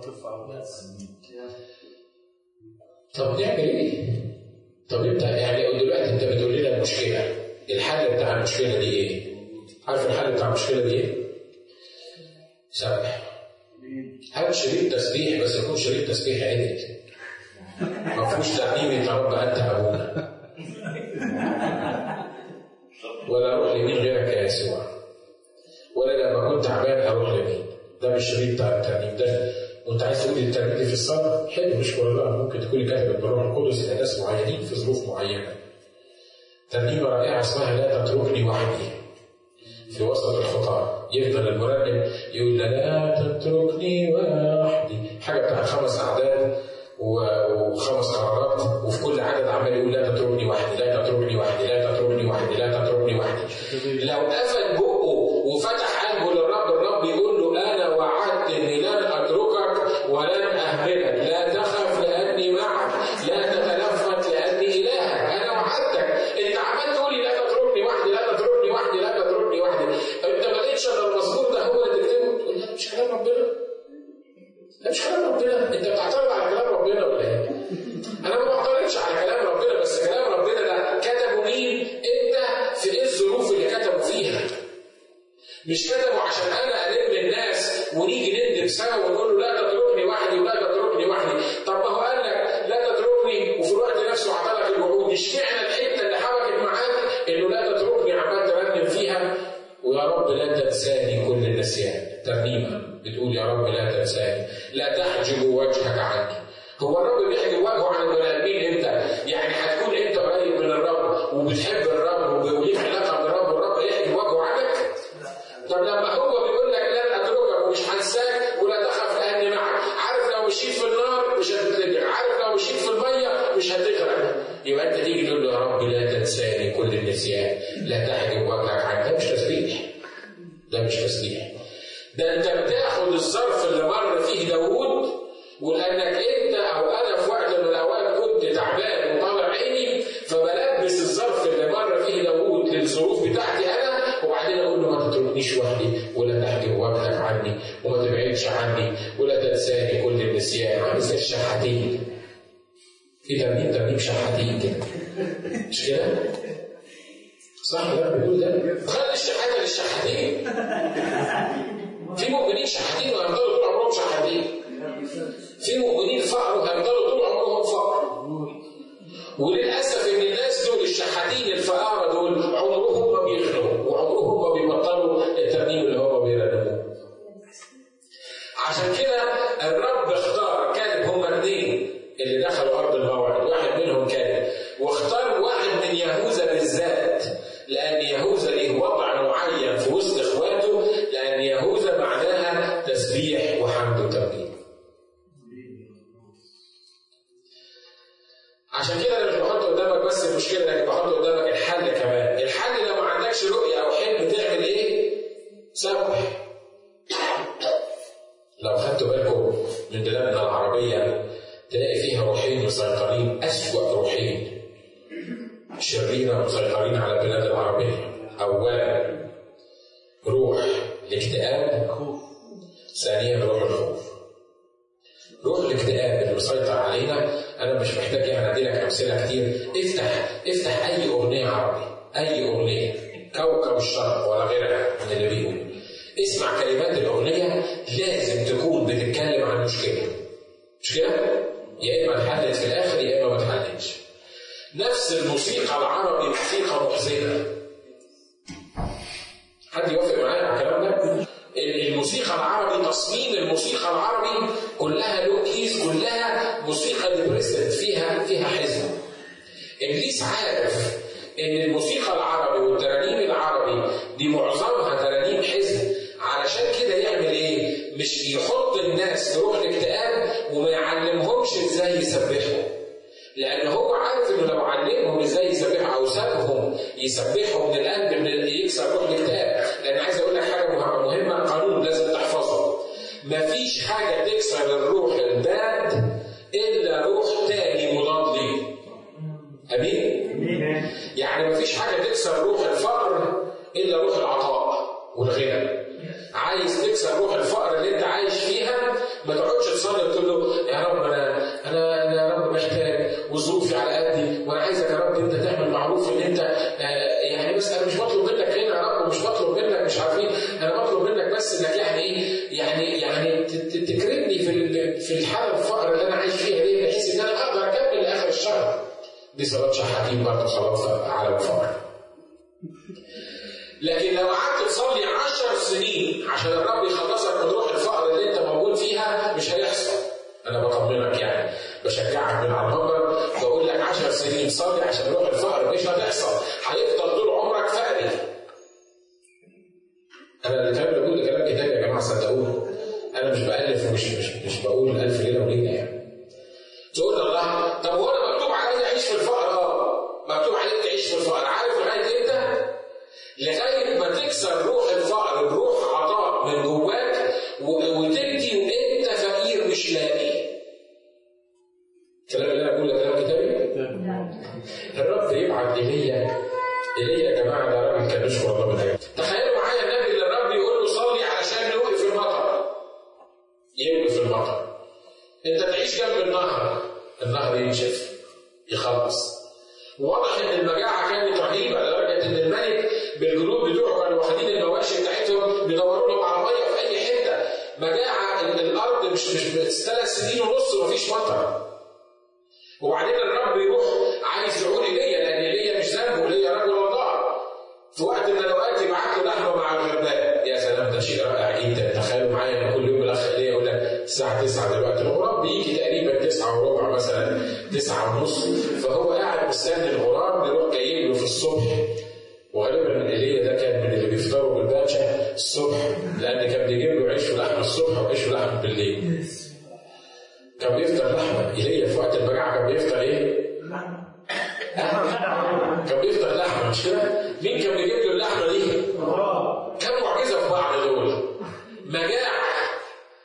طب نعمل إيه؟ طب أنت يعني دلوقتي أنت بتقول لنا المشكلة، الحل بتاع المشكلة دي إيه؟ عارف الحل بتاع المشكلة دي إيه؟ سبح. هات شريط تسبيح بس يكون شريط تسبيح عدل. ما فيهوش تعليم يتربى أنت أبونا. ولا أروح لمين غيرك يا يسوع. ولا لما كنت تعبان أروح لمين. ده مش شريط بتاع الترنيم ده. وأنت عايز تقول لي الترنيم دي في الصلاة؟ حلو مش الله، ممكن تكون كتبت بالروح القدس لناس معينين في ظروف معينة. ترنيمة رائعة اسمها لا تتركني وحدي. في وسط الخطأ يفضل المرنم يقول لا تتركني وحدي، حاجة بتاع خمس أعداد وخمس قرارات، وفي كل عدد عمال يقول لا تتركني وحدي، لا تتركني وحدي، لا تتركني وحدي، لا تتركني وحدي. لو قفل بقه وفتح قلبه للرب، الرب يقول له أنا وعدت إني لن أتركك ولن أهملك، لا تخف لأني معك، لا تتلفت لأني إلهك، أنا وعدتك. أنت عمال تقول لي لا تتركني وحدي، لا تتركني وحدي، لا تتركني وحدي. أنت ما لقيتش إن المزمور ده هو اللي تكتبه؟ تقول لا مش كلام ربنا. لا مش كلام ربنا، أنت بتعترض على كلام ربنا ولا إيه؟ أنا ما بعترضش على كلام ربنا، بس كلام ربنا ده كتبه مين؟ أنت في إيه الظروف اللي كتبوا فيها؟ مش كتبوا عشان أنا ألم الناس ونيجي ندب سوا ونقول له لا تتركني وحدي ولا تتركني وحدي. طب ما هو قال لك لا تتركني وفي الوقت نفسه أعطاك الوعود. اشمعنى الحتة اللي حبكت معاك إنه لا تتركني عمال ترنم فيها ويا رب لا تنساني كل النسيان؟ ترنيمة بتقول يا رب لا تنساني، لا تحجب وجهك عني. هو الرب بيحجب وجهه عن البني آدمين امتى؟ يعني هتكون انت قريب من الرب وبتحب الرب وليك علاقه بالرب والرب يحجب وجهه عنك؟ طب لما هو بيقول لك لن اتركك ومش هنساك ولا تخف لاني معك، عارف لو مشيت في النار مش هتتلدع، عارف لو مشيت في الميه مش هتغرق، يبقى انت تيجي تقول له يا رب لا تنساني كل النسيان، لا تحجب وجهك عني. ده مش تسبيح، ده مش تسبيح، ده انت بتاخد للظرف اللي مر فيه داوود، ولانك انت او انا في وقت من الاوقات كنت تعبان وطالع عيني، فبلبس الظرف اللي مر فيه داوود للظروف بتاعتي انا، وبعدين اقول له ما تتركنيش وحدي، ولا تحجب وجهك عني، وما تبعدش عني، ولا تنساني كل النسيان. عامل زي الشحاتين. في ترنيم ترنيم شحاتين كده، مش كده؟ صح ده بيقول ده؟ خلي الشحاته للشحاتين. في مؤمنين شحاتين وهيفضلوا طول عمرهم شحاتين. في مؤمنين فقر وهيفضلوا طول عمرهم فقر. وللاسف ان الناس دول الشحاتين الفقاره دول عمرهم ما بيغنوا، وعمرهم ما بيبطلوا الترنيم اللي هم بيرنموه. عشان كده الرب اختار، كانوا هما اثنين اللي دخلوا ارض الموعد، واحد منهم كان، واختار واحد من يهوذا بالذات، لان يهوذا له وضع معين في وسط اخواته، لان يهوذا معناها تسبيح وحمد وتمجيد. عشان كده انا مش بحط قدامك بس المشكله، لكن بحط قدامك الحل كمان. الحل لو ما عندكش رؤيه او حلم تعمل ايه؟ سبح. لو خدتوا بالكم من بلادنا العربيه تلاقي فيها روحين مسيطرين، اسوأ روحين شريره مسيطرين على البلاد العربيه. اولا روح الاكتئاب، ثانيا روح الخوف. روح الاكتئاب اللي مسيطر علينا، انا مش محتاج يعني ادي لك امثله كتير. افتح افتح اي اغنيه عربي، اي اغنيه، كوكب الشرق ولا غيرها من اللي بيقول، اسمع كلمات الاغنيه لازم تكون بتتكلم عن مشكله. مش كده؟ يا اما اتحلت في الاخر يا اما ما اتحلتش. نفس الموسيقى العربي موسيقى محزنه. حد يوافق معايا على الكلام ده؟ الموسيقى العربي، تصميم الموسيقى العربي كلها له كيس، كلها موسيقى ديبريسنت، فيها فيها حزن. ابليس عارف ان الموسيقى العربي والترانيم العربي دي معظمها ترانيم حزن، علشان كده يعمل ايه؟ مش يحط الناس في روح الاكتئاب وما يعلمهمش ازاي يسبحوا، لان هو عارف انه لو علمهم ازاي يسبحوا او سابهم يسبحوا من القلب من يكسر روح الاكتئاب. لان عايز اقول لك حاجه مهمه، قانون لازم تحفظه، مفيش حاجه تكسر الروح الباد الا روح تاني مضاد ليه. امين؟ يعني مفيش حاجه تكسر روح الفقر الا روح العطاء والغنى. عايز تكسر روح الفقر اللي انت عايش فيها، ما تقعدش تصلي وتقول له يا رب انا انا انا يا رب محتاج وظروفي على قدي، وانا عايزك يا رب انت تعمل معروف ان انت آه يعني، بس انا مش بطلب منك هنا يا رب، ومش بطلب منك مش عارفين، انا بطلب منك بس انك يعني ايه يعني يعني تكرمني في في الحاله الفقر اللي انا عايش فيها دي، بحيث ان انا اقدر اكمل لاخر الشهر. دي صلاه شحاتين برضه، صلاه على الفقر. لكن لو قعدت تصلي عشر سنين عشان الرب يخلصك من روح الفقر اللي انت موجود فيها، مش هيحصل. انا بطمنك يعني، بشجعك من على المنبر، بقول لك عشر سنين صلي عشان روح الفقر، مش هتحصل. هيفضل طول عمرك فقري. انا الكلام اللي بقول كلام كتاب يا جماعه، صدقوني. انا مش بألف ومش مش مش بقول الف ليله وليله يعني. تقول الله طب هو انا مكتوب عليا اعيش في الفقر؟ اه مكتوب عليك تعيش في الفقر. عارف لغايه امتى؟ لغايه ما تكسر روح الفقر بروح عطاء من جواك وتبكي وانت فقير مش لاقي. الكلام اللي انا بقوله كلام كتابي؟ الرب يبعت ايليا. ايليا يا جماعه ده راجل كان يشكر الله من ايام. تخيلوا معايا النبي اللي الرب يقول له صلي علشان يوقف المطر. يوقف المطر. انت تعيش جنب النهر، النهر ينشف يخلص. واضح ان المجاعه كانت رهيبه لدرجه ان الملك بالجنود بتوعه كانوا واخدين المواشي بتاعتهم بيدوروا لهم على ميه في اي حته. مجاعه ان الارض مش مش ثلاث سنين ونص مفيش مطر. وبعدين الرب يروح عايز يعود ايليا، لان ايليا مش ذنبه، ايليا رجل الله. في وقت من الاوقات يبعت له لحمه مع الغربان. يا سلام ده شيء رائع جدا. تخيلوا معايا ان كل يوم الاخ ايليا يقول لك الساعه تسعة دلوقتي، الغراب بيجي تقريبا تسعة وربع مثلا تسعة ونص، فهو قاعد مستني الغراب يروح جايب له في الصبح. وغالبا ايليا ده كان من اللي بيفطروا بالباشا الصبح، لان كان بيجيب له عيش ولحمه الصبح وعيش ولحمه بالليل. كان بيفطر لحمه. ايليا في وقت المجاعه كان بيفطر ايه؟ كان بيفطر لحمه، مش كده؟ مين كان بيجيب له اللحمه دي؟ كم معجزه في بعض دول. مجاعه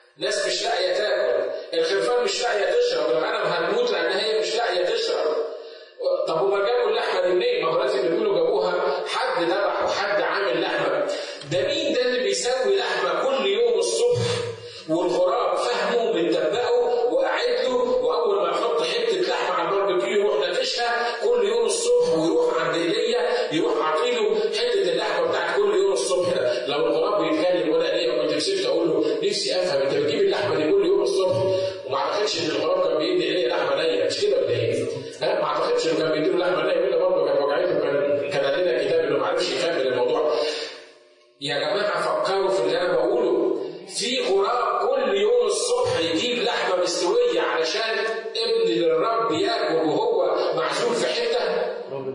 مين ده اللي بيسوي لحمه كل يوم الصبح والغراب فهمه متدبقه وقاعد له، واول ما يحط حته لحمه على الباربيكيو يروح نافشها كل يوم الصبح، ويروح عند ايليا يروح عاطيله حته اللحمه بتاعت كل يوم الصبح ده. لو الغراب بيتكلم وانا ايليا كنت مسكت اقول له نفسي افهم انت بتجيب اللحمه دي كل يوم الصبح، وما اعتقدش ان الغراب كان بيدي ايليا لحمه نيه، مش كده ولا ايه؟ ها ما اعتقدش انه كان بيديله لحمه نيه، الا برضه كانت وجعته، كان كان علينا كتاب انه ما عرفش يكمل الموضوع. يا جماعه فكروا في اللي انا بقوله، في غراب كل يوم الصبح يجيب لحمه مستويه علشان ابن للرب ياكل وهو معزول في حته.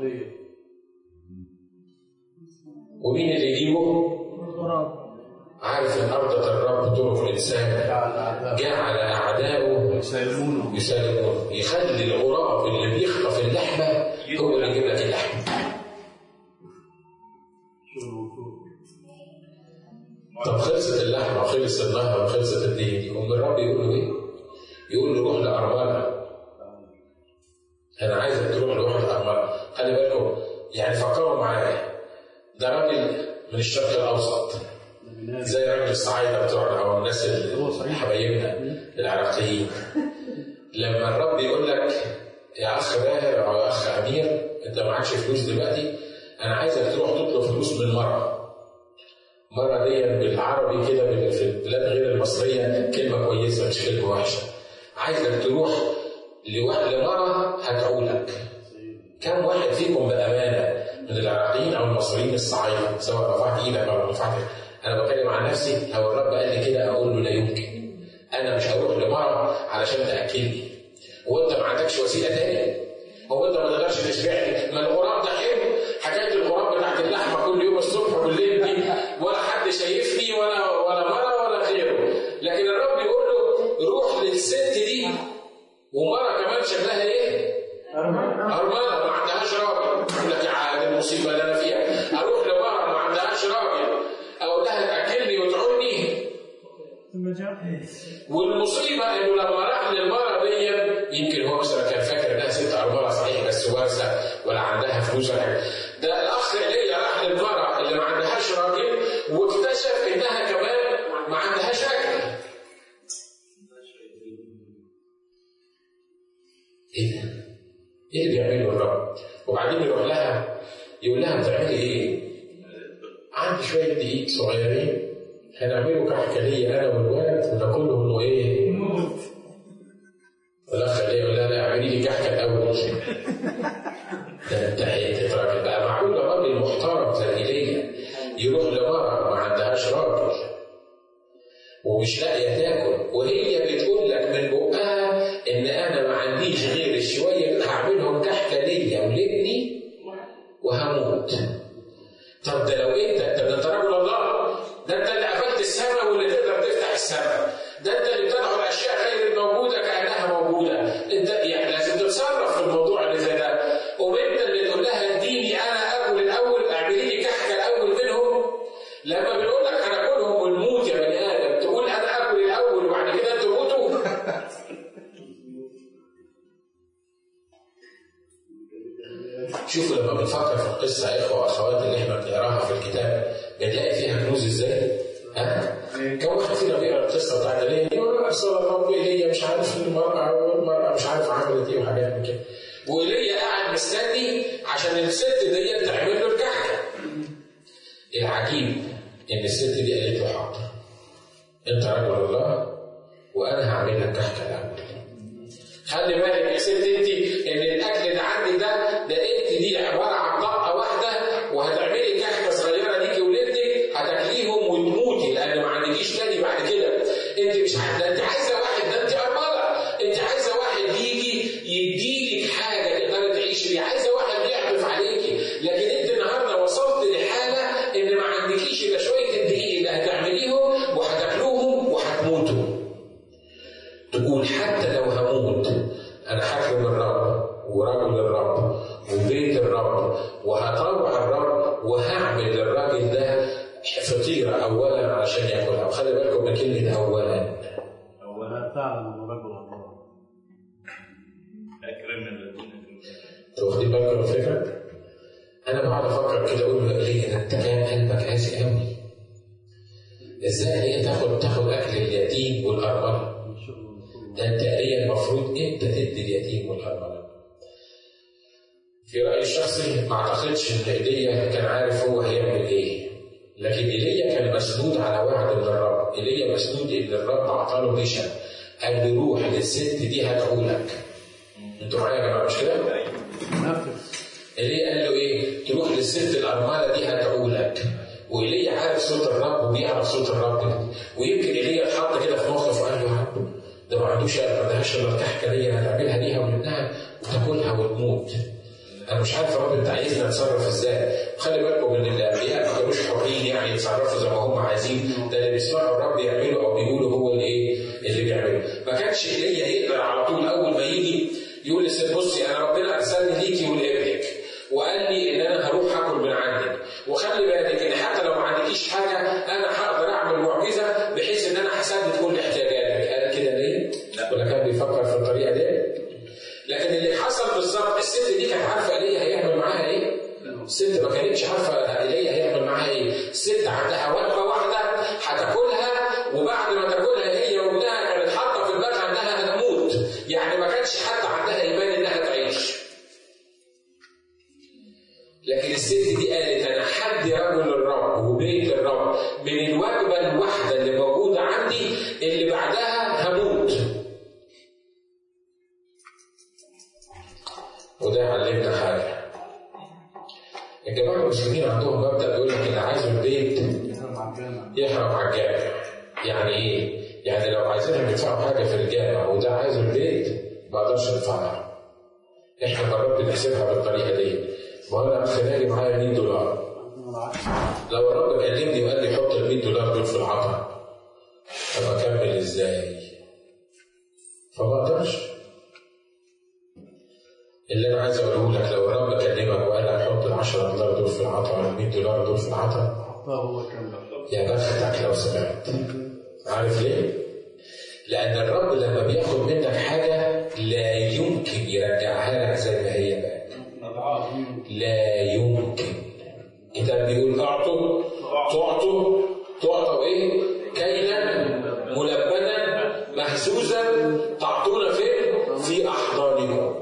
ومين اللي يجيبه؟ الغراب. عارف ان ارض الرب طرق الانسان جعل اعداؤه يسالمونه يسالمونه يخلي الغراب اللي بيخطف اللحمه هو اللي يجيب لك اللحمه. طب خلصت اللحمه وخلص النهر وخلصت الدنيا دي، ام الرب يقول له ايه؟ يقول له روح لارمله. انا عايزك تروح لواحد ارمله. خلي بالكم يعني فكروا معايا، ده راجل من الشرق الاوسط زي راجل الصعايده بتوعنا او الناس اللي حبايبنا العراقيين. لما الرب يقول لك يا اخ باهر او يا اخ امير انت معكش فلوس دلوقتي، انا عايزك تروح تطلب فلوس من مره. مرة دي بالعربي كده في البلاد غير المصرية كلمة كويسة مش كلمة وحشة. عايزك تروح لمرة هتعولك. كم واحد فيكم بأمانة من العراقيين أو المصريين الصعايدة سواء رفعت إيدك أو رفعت، أنا بتكلم عن نفسي، لو الرب قال لي كده أقول له لا يمكن، أنا مش هروح لمرة علشان تأكلني. وأنت ما عندكش وسيلة تاني؟ هو أنت ما تقدرش تشبعني؟ ما الغراب ده حلو، حكاية الغراب بتاعت اللحمة كل يوم الصبح والليل دي ولا حد شايفني ولا ولا مرة ولا غيره. لكن الرب يقول له روح للست دي، ومرة كمان شكلها ايه؟ أرملة ما عندهاش راجل. يقول لك يا عاد المصيبة اللي أنا فيها، أروح لمرة ما عندهاش راجل أقول لها تأكلني وتعولني. والمصيبة إنه لما راح للمرة دي يمكن هو مثلا كان فاكر إنها ست أرملة صحيح بس وارثة ولا عندها فلوس ولا حاجة. ده الأخ إيليا راح للمرة اللي ما عندهاش راجل واكتشف إنها كمان ما عندهاش أكل. إيه ده؟ إيه اللي بيعمله الرب؟ وبعدين يروح لها يقول لها بتعملي إيه؟ عندي شوية دقيق صغيرين هنعمله كحكة ليا أنا والولد وناكلهم وإيه؟ نموت. الأخ إيليا يقول لها لا اعملي لي كحكة الأول. ده انتهيت راجل بقى معقول راجل محترم زي إيليا يروح لمرة ما عندهاش راجل ومش لاقيه تاكل، وهي بتقول لك من بقها ان انا ما عنديش غير الشويه هعملهم كحكه ليا ولابني وهموت. طب ده لو انت ده انت راجل الله، ده انت اللي قفلت السماء واللي تقدر تفتح السماء، ده انت اللي بتدعو الاشياء غير الموجوده كانها موجوده، انت يعني لازم تتصرف في الموضوع اللي زي ده. وانت اللي تقول لها اديني انا اكل الاول، اعملي لي كحكه الاول منهم. لما بنقول لك هناكلهم ونموت يا بني ادم تقول انا اكل الاول وبعد كده تموتوا. شوفوا لما بنفكر في القصه يا اخوه واخوات اللي احنا بنقراها في الكتاب بنلاقي فيها كنوز ازاي؟ ها؟ كم واحد فينا بيقرا القصه بتاعت ايليا ارسل الرب ايليا مش عارف المراه والمراه مش عارف عملت ايه وحاجات من كده، وايليا قاعد مستني عشان الست دي تعمل له الكحكه. العجيب ان الست دي قالت له حاضر انت رجل الله وانا هعمل لك كحكه الاول. خلي بالك يا ست انت ان الاكل اللي عندي ده ده انت دي عباره عن طاقه واحده وهتعملي كحكه صغيره ليكي ولابنك هتاكليهم وتموتي لان ما عندكيش تاني بعد كده. انت مش ده انت عايزه واحد، ده انت ارمله، انت عايزه واحد يجي يديلك حاجه تقدري تعيشي بيها، عايزه واحد يعطف عليكي. لكن انت النهارده وصلت لحاله ان ما عندكيش الا شويه الدقيق اللي هتعمليهم وهتاكلوهم وهتموتوا. تقول حتى لو هموت انا هكرم الرب ورجل الرب وبيت الرب وهطوع الرب وهعمل للراجل ده فطيره اولا علشان ياكلها. وخلي بالكم من كلمه اولا. اولا تعلم ان رجل الله اكرم الذين انتوا واخدين بالكم من الفكره؟ انا بقعد افكر كده اقول له ليه انت كان قلبك قاسي قوي؟ ازاي هي تاخد تاخد اكل اليتيم والارمله؟ ده انت ايه المفروض انت تدي اليتيم والارمله. في رايي الشخصي ما اعتقدش ان ايليا كان عارف هو هيعمل ايه، لكن ايليا كان مسنود على وعد من الرب. ايليا مسنود ان الرب اعطاله ميشن، قال له روح للست دي هتقولك. انتوا معايا يا جماعه مش كده؟ ايليا قال له ايه؟ تروح للست الارمله دي هتقولك. وايليا عارف صوت الرب وبيعرف صوت الرب، ويمكن ايليا اتحط كده في موقف وقال له يا رب ده ما عندوش ما عندهاش الا الكحكه دي، هتعملها ليها ولابنها وتاكلها وتموت. انا مش عارف يا رب انت عايزنا نتصرف ازاي. خلي بالكم ان الانبياء ما كانوش حرين يعني يتصرفوا زي ما هم عايزين، ده اللي بيسمعوا الرب يعملوا او بيقولوا هو اللي ايه اللي بيعمله. ما كانش ايليا يقدر على طول اول ما يجي يقول للست بصي انا ربنا ارسلني ليكي ولابنك وقال لي ان انا هروح اكل من عندك، وخلي بالك ان حتى لو ما عندكيش حاجه انا هقدر اعمل معجزه بحيث ان انا هسدد كل احتياجاتك. قال كده ليه؟ ولا كان بيفكر في الطريقه دي؟ لكن اللي حصل بالظبط الست دي كانت عارفه ايليا هيعمل معاها ايه؟ الست ما كانتش عارفه ايليا هيعمل معاها ايه. الست عندها وجبه واحده هتاكلها، وبعد ما تاكلها هي وابنها كانت حاطه في دماغها انها هتموت، يعني ما كانش حتى عندها ايمان انها تعيش. لكن الست دي قالت انا حد رجل الرب وبيت الرب من الوجبه الواحده اللي موجوده عندي اللي بعدها هموت. وده علمنا حاجه. الجماعه المسلمين عندهم مبدا بيقول لك اللي عايزه البيت يحرم على الجامع. يعني ايه؟ يعني لو عايزينهم يدفعوا حاجه في الجامع وده عايزه البيت ما اقدرش ادفعها. احنا جربت نحسبها بالطريقه دي. ما انا خلالي معايا مية دولار، لو الرب كلمني وقال لي حط ال مية دولار دول في العطاء طب اكمل ازاي؟ فما اقدرش. اللي انا عايز اقوله لك لو الرب كلمك وقال لك حط ال عشرة دولار دول في العطاء ولا ال مية دولار دول في العطاء يا بختك لو سمعت. عارف ليه؟ لان الرب لما بياخد منك حاجه لا يمكن يرجعها لك زي ما هي بقى. لا يمكن. الكتاب بيقول اعطوا تعطوا تعطوا ايه؟ كيلا ملبنا مهزوزا تعطون فين؟ في احضانكم.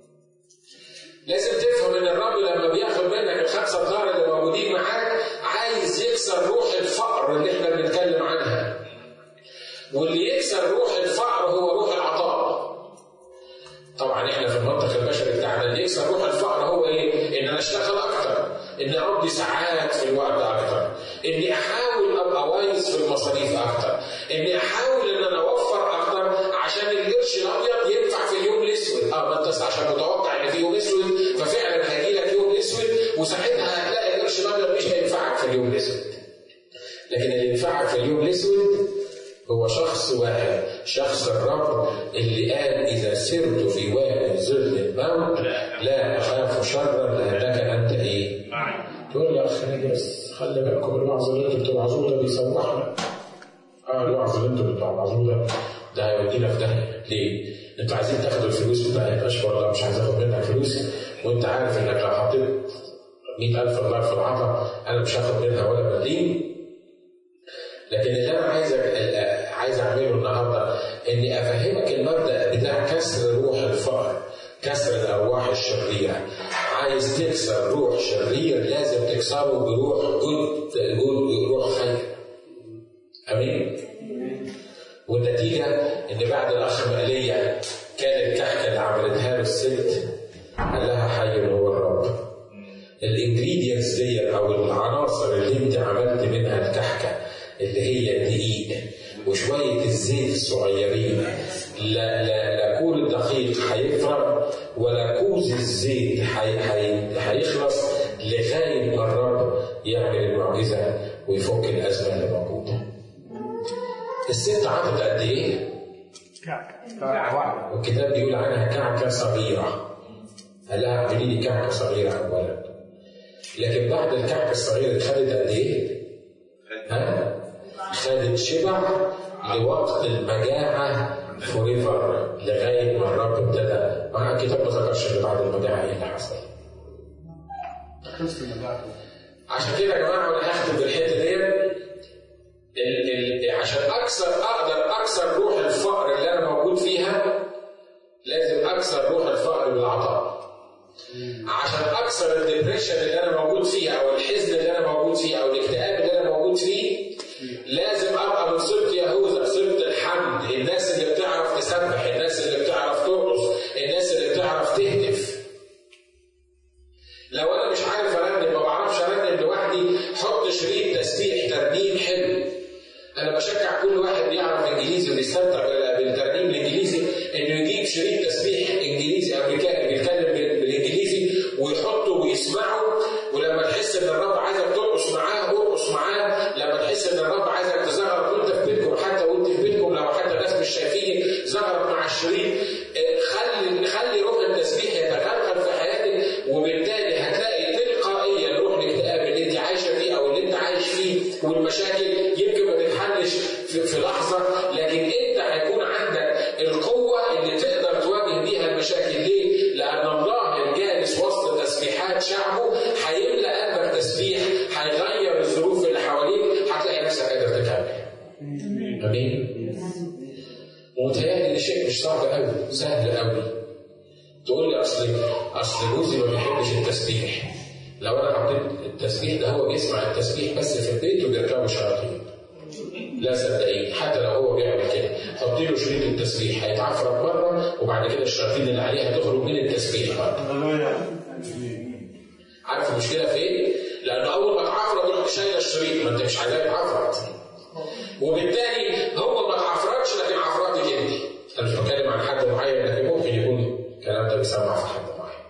لازم تفهم ان الرب لما بياخد منك الخمسه دولار اللي موجودين معاك عايز يكسر روح الفقر اللي احنا بنتكلم عنها. واللي يكسر روح الفقر هو روح العطاء. طبعا احنا في المنطق البشري بتاعنا اللي يكسر روح الفقر هو ايه؟ ان انا اشتغل اكتر، اني اقضي ساعات في الوقت اكتر، اني احاول ابقى وايز في المصاريف اكتر، اني احاول ان انا اوفر اكتر عشان القرش الابيض ينفع في اليوم الاسود. اه ما انت عشان متوقع ان في يوم اسود ففعلا هيجي لك يوم اسود وساعتها هتلاقي القرش الابيض مش هينفعك في اليوم الاسود. لكن اللي ينفعك في اليوم الاسود هو شخص واحد، شخص الرب اللي قال إذا سرت في وادي ظل الموت لا أخاف شرا لأنك أنت إيه؟ تقول لي أخي ناجي بس خلي بالكم الوعظ اللي أنتوا بتوعظوه ده بيسوحنا. آه الوعظ اللي أنتوا بتوعظوه ده ده هيودينا في داهية. ليه؟ أنتوا عايزين تاخدوا الفلوس بتاعتك أشهر ولا مش عايز آخد منك فلوس وأنت عارف إنك لو حطيت مئة ألف دولار في العطاء أنا مش هاخد منها ولا مليم. لكن اللي أنا عايز عايز أعمله النهارده إني أفهمك المبدأ بتاع كسر روح الفقر، كسر الأرواح الشريرة. عايز تكسر روح شرير لازم تكسره بروح جد جد روح خير. أمين؟ والنتيجة إن بعد الأخ مالية كان الكحكة اللي عملتها له الست قال لها حي هو الرب. الانجريدينتس دي أو العناصر اللي أنت عملت منها الكحكة اللي هي الدقيق وشوية الزيت الصغيرين، لا لا لا كول الدقيق هيفرق ولا كوز الزيت هيخلص لغاية ما الرب يعمل المعجزة ويفك الأزمة اللي موجودة. الست عطت قد إيه؟ كعكة واحدة، والكتاب بيقول عنها كعكة صغيرة. قال لها اعملي لي كعكة صغيرة أولا، لكن بعد الكعكة الصغيرة خدت قد إيه؟ ها؟ خدت شبع لوقت المجاعة فوريفر لغاية ما الرب ابتدى. مع الكتاب ما ذكرش اللي بعد المجاعة ايه اللي حصل. عشان كده يا جماعة وانا هختم بالحتة دي ال ال عشان اكسر اقدر اكسر روح الفقر اللي انا موجود فيها، لازم اكسر روح الفقر بالعطاء. عشان اكسر الديبريشن اللي انا موجود فيه او الحزن اللي انا موجود فيه او الاكتئاب اللي انا موجود فيه، لازم ابقى من صفة يهوذا، صفة الحمد، الناس اللي بتعرف تسبح، الناس اللي بتعرف ترقص، الناس اللي بتعرف تهتف. لو انا مش عارف ارنم، ما بعرفش ارنم لوحدي، حط شريط تسبيح ترنيم حلو. انا بشجع كل واحد بيعرف انجليزي وبيستمتع بالترنيم الانجليزي انه يجيب شريط تسبيح انجليزي امريكاني بيتكلم بالانجليزي ويحطه ويسمعه، ولما تحس ان الرب عايزك ترقص معاه ارقص معاه، لما تحس ان الرب عايزك تزغرط وانت في بيتكم، حتى وانت في بيتكم لو حتى الناس مش شايفين زغرط مع الشريط. خلي خلي روح التسبيح يتغلغل في حياتك، وبالتالي هتلاقي تلقائيا روح الاكتئاب اللي انت عايشه فيه او اللي انت عايش فيه والمشاكل يمكن ما تتحلش في, في لحظه، لكن انت هيكون عندك القوه اللي تقدر تواجه بيها المشاكل. ليه؟ لان الله الجالس وسط تسبيحات شعبه هيملا قلبك تسبيح، هيغير الظروف اللي حواليك، هتلاقي نفسك قادر تكمل. امين. ومتهيألي ده شيء مش صعب قوي، سهل قوي. تقول لي اصل اصل جوزي ما بيحبش التسبيح. لو انا حطيت التسبيح ده هو بيسمع التسبيح بس في البيت وبيركبوا شياطين. لا صدقيني، حتى لو هو بيعمل كده حطي له شريط التسبيح هيتعفرت مره، وبعد كده الشياطين اللي عليه هتخرج من التسبيح مره. عارف المشكله فين؟ لانه اول ما تعفرت تروح شايله الشريط، ما انت مش عايزاه يتعفرت، وبالتالي هو ما تعفرتش لكن عفرتك انت. انا مش بتكلم عن حد معين، لكن ممكن يكون الكلام ده بيسمع في حد معين.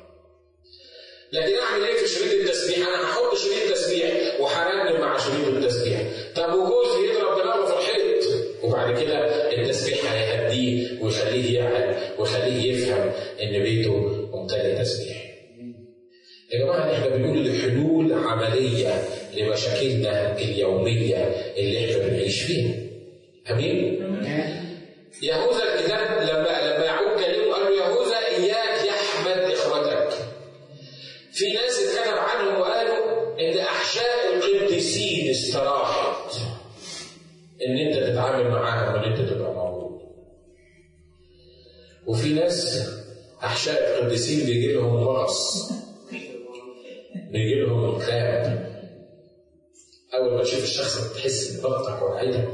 لكن اعمل ايه في شريط التسبيح؟ انا هحط شريط تسبيح وهرنم مع شريط التسبيح. طب وجوزي يضرب دماغه في الحيط، وبعد كده التسبيح هيهديه ويخليه يعقل ويخليه يفهم ان بيته ممتلئ تسبيح. يا جماعه احنا بنقول حلول عمليه لمشاكلنا اليوميه اللي احنا بنعيش فيها. امين؟ يهوذا الكتاب لما لما يعقوب كلمه قال له يهوذا اياك يحمد اخوتك. في ناس اتكتب عنهم وقالوا ان احشاء القديسين استراحت ان انت تتعامل معاهم وان انت تبقى موجود. وفي ناس احشاء القديسين بيجي لهم مغص، بيجي لهم اكتئاب. اول ما تشوف الشخص بتحس بضغطك وعيدك.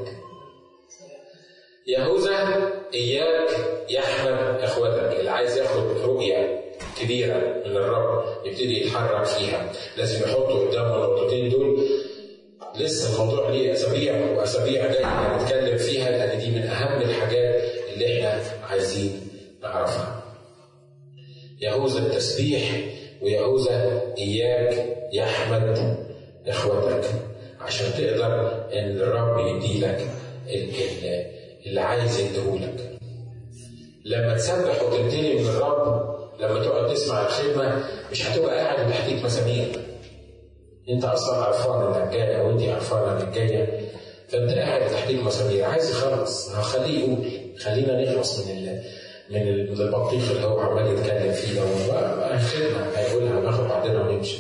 يهوذا اياك يحمد اخوتك. اللي عايز ياخد رؤيه كبيره من الرب يبتدي يتحرك فيها، لازم يحطوا قدامه النقطتين دول. لسه الموضوع ليه اسابيع واسابيع جايه هنتكلم فيها، لان دي من اهم الحاجات اللي احنا عايزين نعرفها. يهوذا التسبيح، ويهوذا اياك يحمد اخوتك، عشان تقدر ان الرب يديلك اللي عايز يديهولك. لما تسبح وتمتلي من الرب، لما تقعد تسمع الخدمه مش هتبقى قاعد تحتيك مسامير. انت اصلا عرفان انك جاي او انت عرفانه انك جايه، فانت قاعد تحتيك مسامير. عايز يخلص، خليه يقول، خلينا نخلص من ال من البطيخ اللي هو عمال يتكلم فيه ده، بقى الخدمه هيقولها وناخد بعدين ونمشي.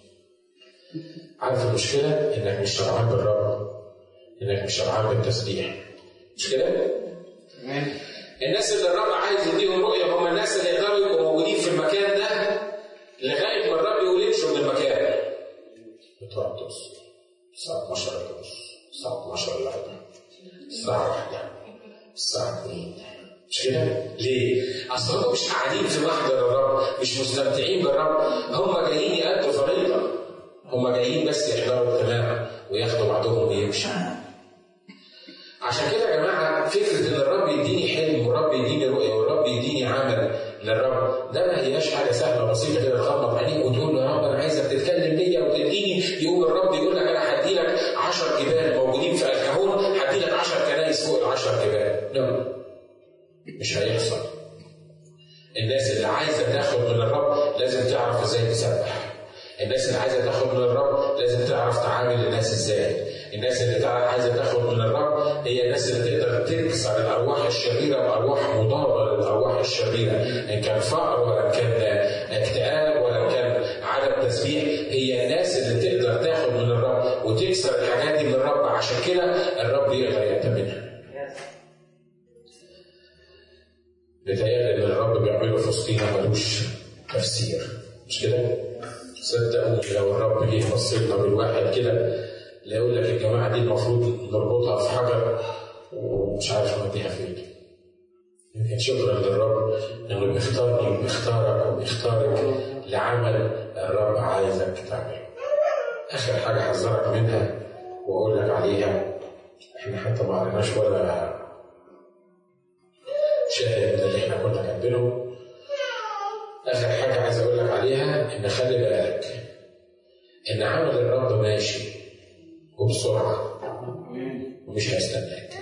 عارف المشكله؟ انك مش شبعان بالرب، انك مش شبعان بالتسبيح. مش كده؟ الناس اللي الرب عايز يديهم رؤيه هم الناس اللي يقدروا يبقوا موجودين في المكان ده لغايه ما الرب يقول يمشوا من المكان. بتروح تبص الساعه اتناشر ونص، الساعه اتناشر الا ربع، الساعه واحدة، الساعه اتنين. مش كده؟ ليه؟ اصل هم مش قاعدين في محضر الرب، مش مستمتعين بالرب، هم جايين يأدوا فريضه، هم جايين بس يحضروا اجتماع وياخدوا بعضهم ويمشوا. عشان كده يا جماعه فكره ان الرب يديني حلم والرب يديني رؤيه والرب يديني عمل للرب، ده ما هياش حاجه سهله بسيطه كده تغمض عينيك وتقول له يا رب انا عايزك تتكلم ليا وتديني. يقوم الرب يقول لك انا هدي لك عشر جبال موجودين في الكهون، هدي لك عشر كنايس فوق العشر جبال. لا، مش هيحصل. الناس اللي عايزه تاخد من الرب لازم تعرف ازاي تسبح. الناس اللي عايزه تاخد من الرب لازم تعرف تعامل الناس ازاي. الناس اللي عايزه تاخد من الرب هي الناس اللي تقدر تكسر الارواح الشريره وارواح مضاده للارواح الشريره، ان كان فقر ولا كان اكتئاب ولا كان عدم تسبيح. هي الناس اللي تقدر تاخد من الرب وتكسر الحاجات دي من الرب، عشان كده الرب يقدر يأتمنها. بيتهيألي ان الرب بيعمله في وسطينا ملوش تفسير، مش كده؟ صدقوني لو الرب جه بص لنا بالواحد كده لا يقول لك الجماعه دي المفروض نربطها في حجر ومش عارف نوديها فين. لكن شكرا للرب انه بيختارني وبيختارك وبيختارك لعمل الرب عايزك تعمله. اخر حاجه حذرك منها واقول لك عليها، احنا حتى ما قريناش ولا شاهد اللي احنا كنا كاتبينه. اخر حاجه عايز اقول لك عليها ان خلي بالك ان عمل الرب ماشي وبسرعه ومش هيستناك.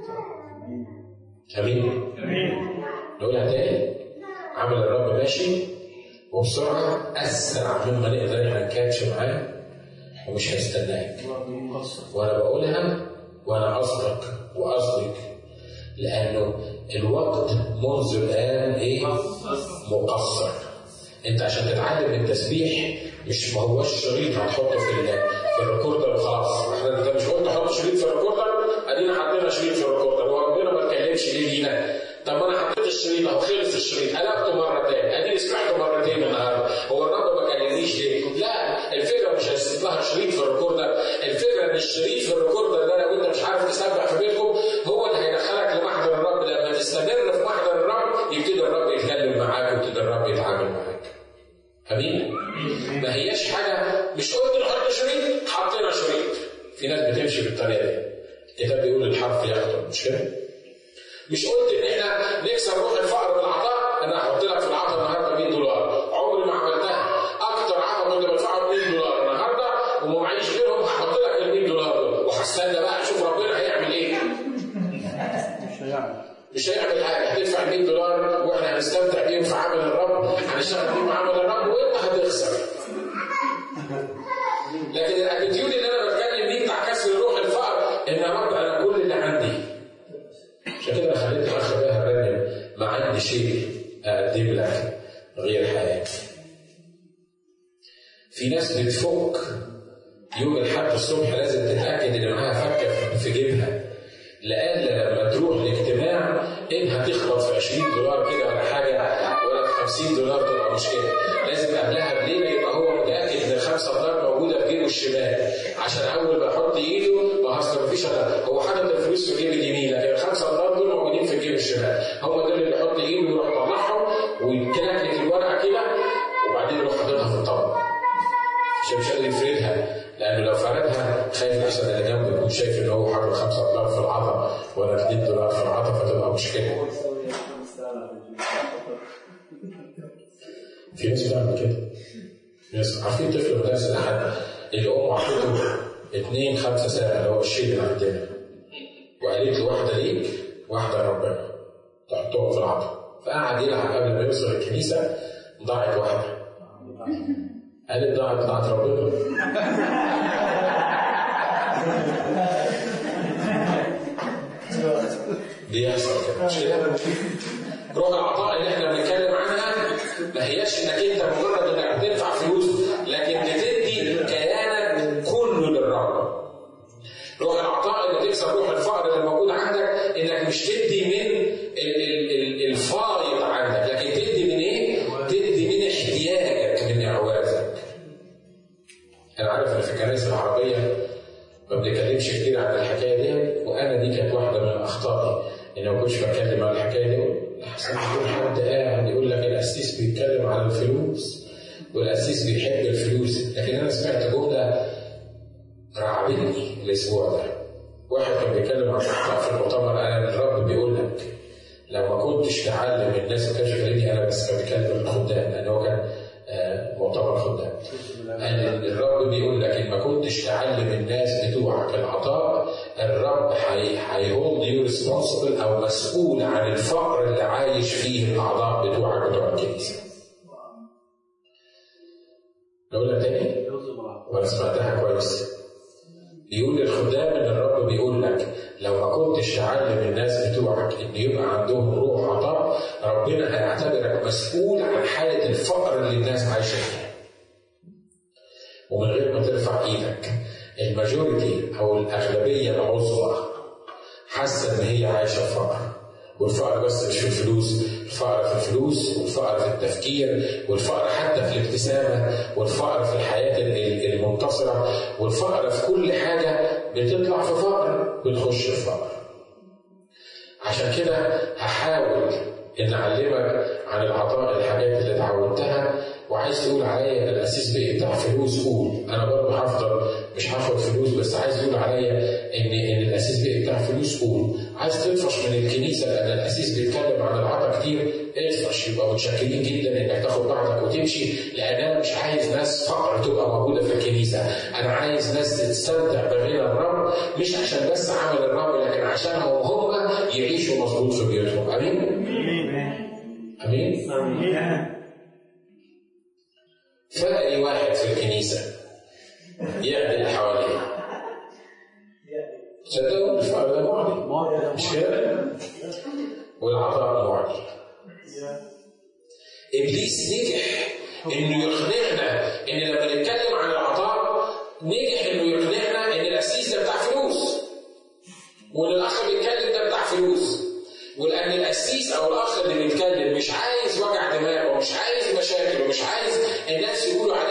امين؟ نقولها تاني، عمل الرب ماشي وبسرعه اسرع مما نقدر احنا نكاتش معاه ومش هيستناك. وانا بقولها وانا قصدك وقصدك، لانه الوقت منذ الان ايه؟ مقصر. انت عشان تتعلم التسبيح مش ما هوش شريط هتحطه في في الريكوردر وخلاص. احنا انت مش قلت حط شريط في الريكوردر؟ ادينا حطينا شريط في الريكوردر وربنا ما اتكلمش ليه لينا. طب ما انا حطيت الشريط اهو، خلص الشريط، قلبته مره تاني، اديني سمعته مرتين النهارده، هو الرب ما كلمنيش ليه؟ لا، الفكره مش هيسيب لها شريط في الريكوردر، الفكره ان الشريط في الريكوردر ده لو انت مش عارف تسبح في بيتكم هو اللي هيدخلك لمحضر الرب. لما تستمر في محضر الرب يبتدي الرب يتكلم معاك ويبتدي الرب يتعامل معاك. امين؟ ما هياش حاجه مش قلت نحط شريط حطينا شريط. في ناس بتمشي بالطريقه دي. الكتاب بيقول الحرف يخطب، مش كده؟ مش قلت ان احنا نكسر روح الفقر بالعطاء؟ انا هحط لك في العطاء النهارده مية دولار، عمري ما عملتها. اكتر عطاء كنت بدفعه مية دولار النهارده وما معيش غيرهم، هحط لك ال مية دولار دول وهستنى بقى اشوف ربنا هيعمل ايه. مش هيعمل مش هيعمل حاجه، هتدفع مية دولار واحنا هنستمتع بيهم في عمل الرب، هنشتغل بيهم عمل الرب وانت هتخسر. لكن الاتيتيود اللي انا بتكلم بيه بتاع كسر روح الفقر ان يا رب انا كل اللي عندي. عشان كده خليت الاخ بقى الرنم ما عندي شيء اقدم لك غير حياتي. في ناس بتفك يوم الحد الصبح لازم تتاكد ان معاها فكه في جيبها، لألا لما تروح الاجتماع إنها تخبط في عشرين دولار كده ولا حاجة ولا في خمسين دولار تبقى مشكلة. لازم قبلها بليلة يبقى هو متأكد إن الخمسة دولار موجودة في جيبه الشمال، عشان أول ما يحط إيده ما أصل مفيش أنا هو حاطط الفلوس في جيب اليمين، لكن الخمسة دولار دول موجودين في الجيب الشمال. هم دول اللي يحط إيده ويروح يطلعهم ويكلكلك الورقة كده وبعدين يروح حاططها في الطبق. عشان مش قادر يفردها، لأنه لو فردها خايف أحسن اللي جنبه يكون شايف إن هو حاطط خمسة دولار في العطا ولا اتنين دولار في العطا فتبقى مشكلة. في ناس بتعمل كده. ناس عارفين طفل مدرس الأحد اللي أمه عطته اتنين خمسة سنة اللي هو الشيء اللي عندنا، وقالت له واحدة ليك واحدة لربنا تحطهم في العطا، فقعد يلعب قبل ما يوصل الكنيسة ضاعت واحدة. قالت ضاعت بتاعت ربنا. بيحصل كده مش كده؟ روح العطاء اللي احنا بنتكلم عنها ما هياش انك انت مجرد انك بتدفع فلوس، لكن بتدي كيانك كله للرب. روح العطاء اللي تكسر روح الفقر اللي موجود عندك انك مش تدي من الفايض عندك، لكن تدي من ايه؟ تدي من احتياجك، من اعوازك. انا عارف ان في الكنائس العربيه ما بنتكلمش كتير عن الحكايه دي، وانا دي كانت واحده من اخطائي ان ما كنتش بتكلم عن الحكايه دي. احسن يكون حد قاعد يقول لك القسيس بيتكلم عن الفلوس والقسيس بيحب الفلوس، لكن انا سمعت جمله رعبتني الاسبوع ده. واحد كان بيتكلم عن اخطاء في المؤتمر، قال الرب بيقول لك لو ما كنتش تعلم الناس ما كانش كلمني انا بس، كان بيتكلم الخدام لان هو كان مؤتمر خدام. قال الرب بيقول لك ان ما كنتش تعلم الناس بتوعك العطاء، الرب هيهولد يو ريسبونسبل او مسؤول عن الفقر اللي عايش فيه الاعضاء بتوعك بتوع الكنيسه. نقولها تاني وانا سمعتها كويس. بيقول للخدام ان الرب بيقول لك لو ما كنتش تعلم الناس بتوعك ان يبقى عندهم روح عطاء، ربنا هيعتبرك مسؤول عن حاله الفقر اللي الناس عايشه فيها. ومن غير ما ترفع ايدك الماجوريتي او الاغلبيه العظمى حاسه ان هي عايشه في فقر، والفقر بس مش في الفلوس، الفقر في الفلوس، والفقر في التفكير، والفقر حتى في الابتسامه، والفقر في الحياه المنتصره، والفقر في كل حاجه بتطلع في فقر بتخش في فقر. عشان كده هحاول ان اعلمك عن العطاء الحاجات اللي اتعودتها، وعايز تقول عليا ان الاسيس بيه بتاع فلوس قول، انا برضه هفضل مش هاخد فلوس، بس عايز تقول عليا ان ان الاسيس بيه بتاع فلوس قول. عايز تطفش من الكنيسه لان الاسيس بيتكلم عن العطاء كتير، اطفش، يبقى متشكرين جدا انك تاخد بعضك وتمشي، لان انا مش عايز ناس فقر تبقى موجوده في الكنيسه، انا عايز ناس تستمتع بغنى الرب، مش عشان بس عمل الرب لكن عشانهم هم يعيشوا مظبوط في بيوتهم. امين؟ امين؟ امين. فلاقي واحد في الكنيسه يعدل حواليه، صدقوا الفقر ده معدي، مش كده؟ والعطاء معدي. ابليس نجح انه يقنعنا ان لما نتكلم عن العطاء، نجح انه يقنعنا ان الاسيس ده بتاع فلوس، وان الاخ اللي بيتكلم ده بتاع فلوس، ولان الاسيس او الاخ اللي بيتكلم مش عايز وجع دماغ ومش عايز مشاكل ومش عايز الناس يقولوا عليه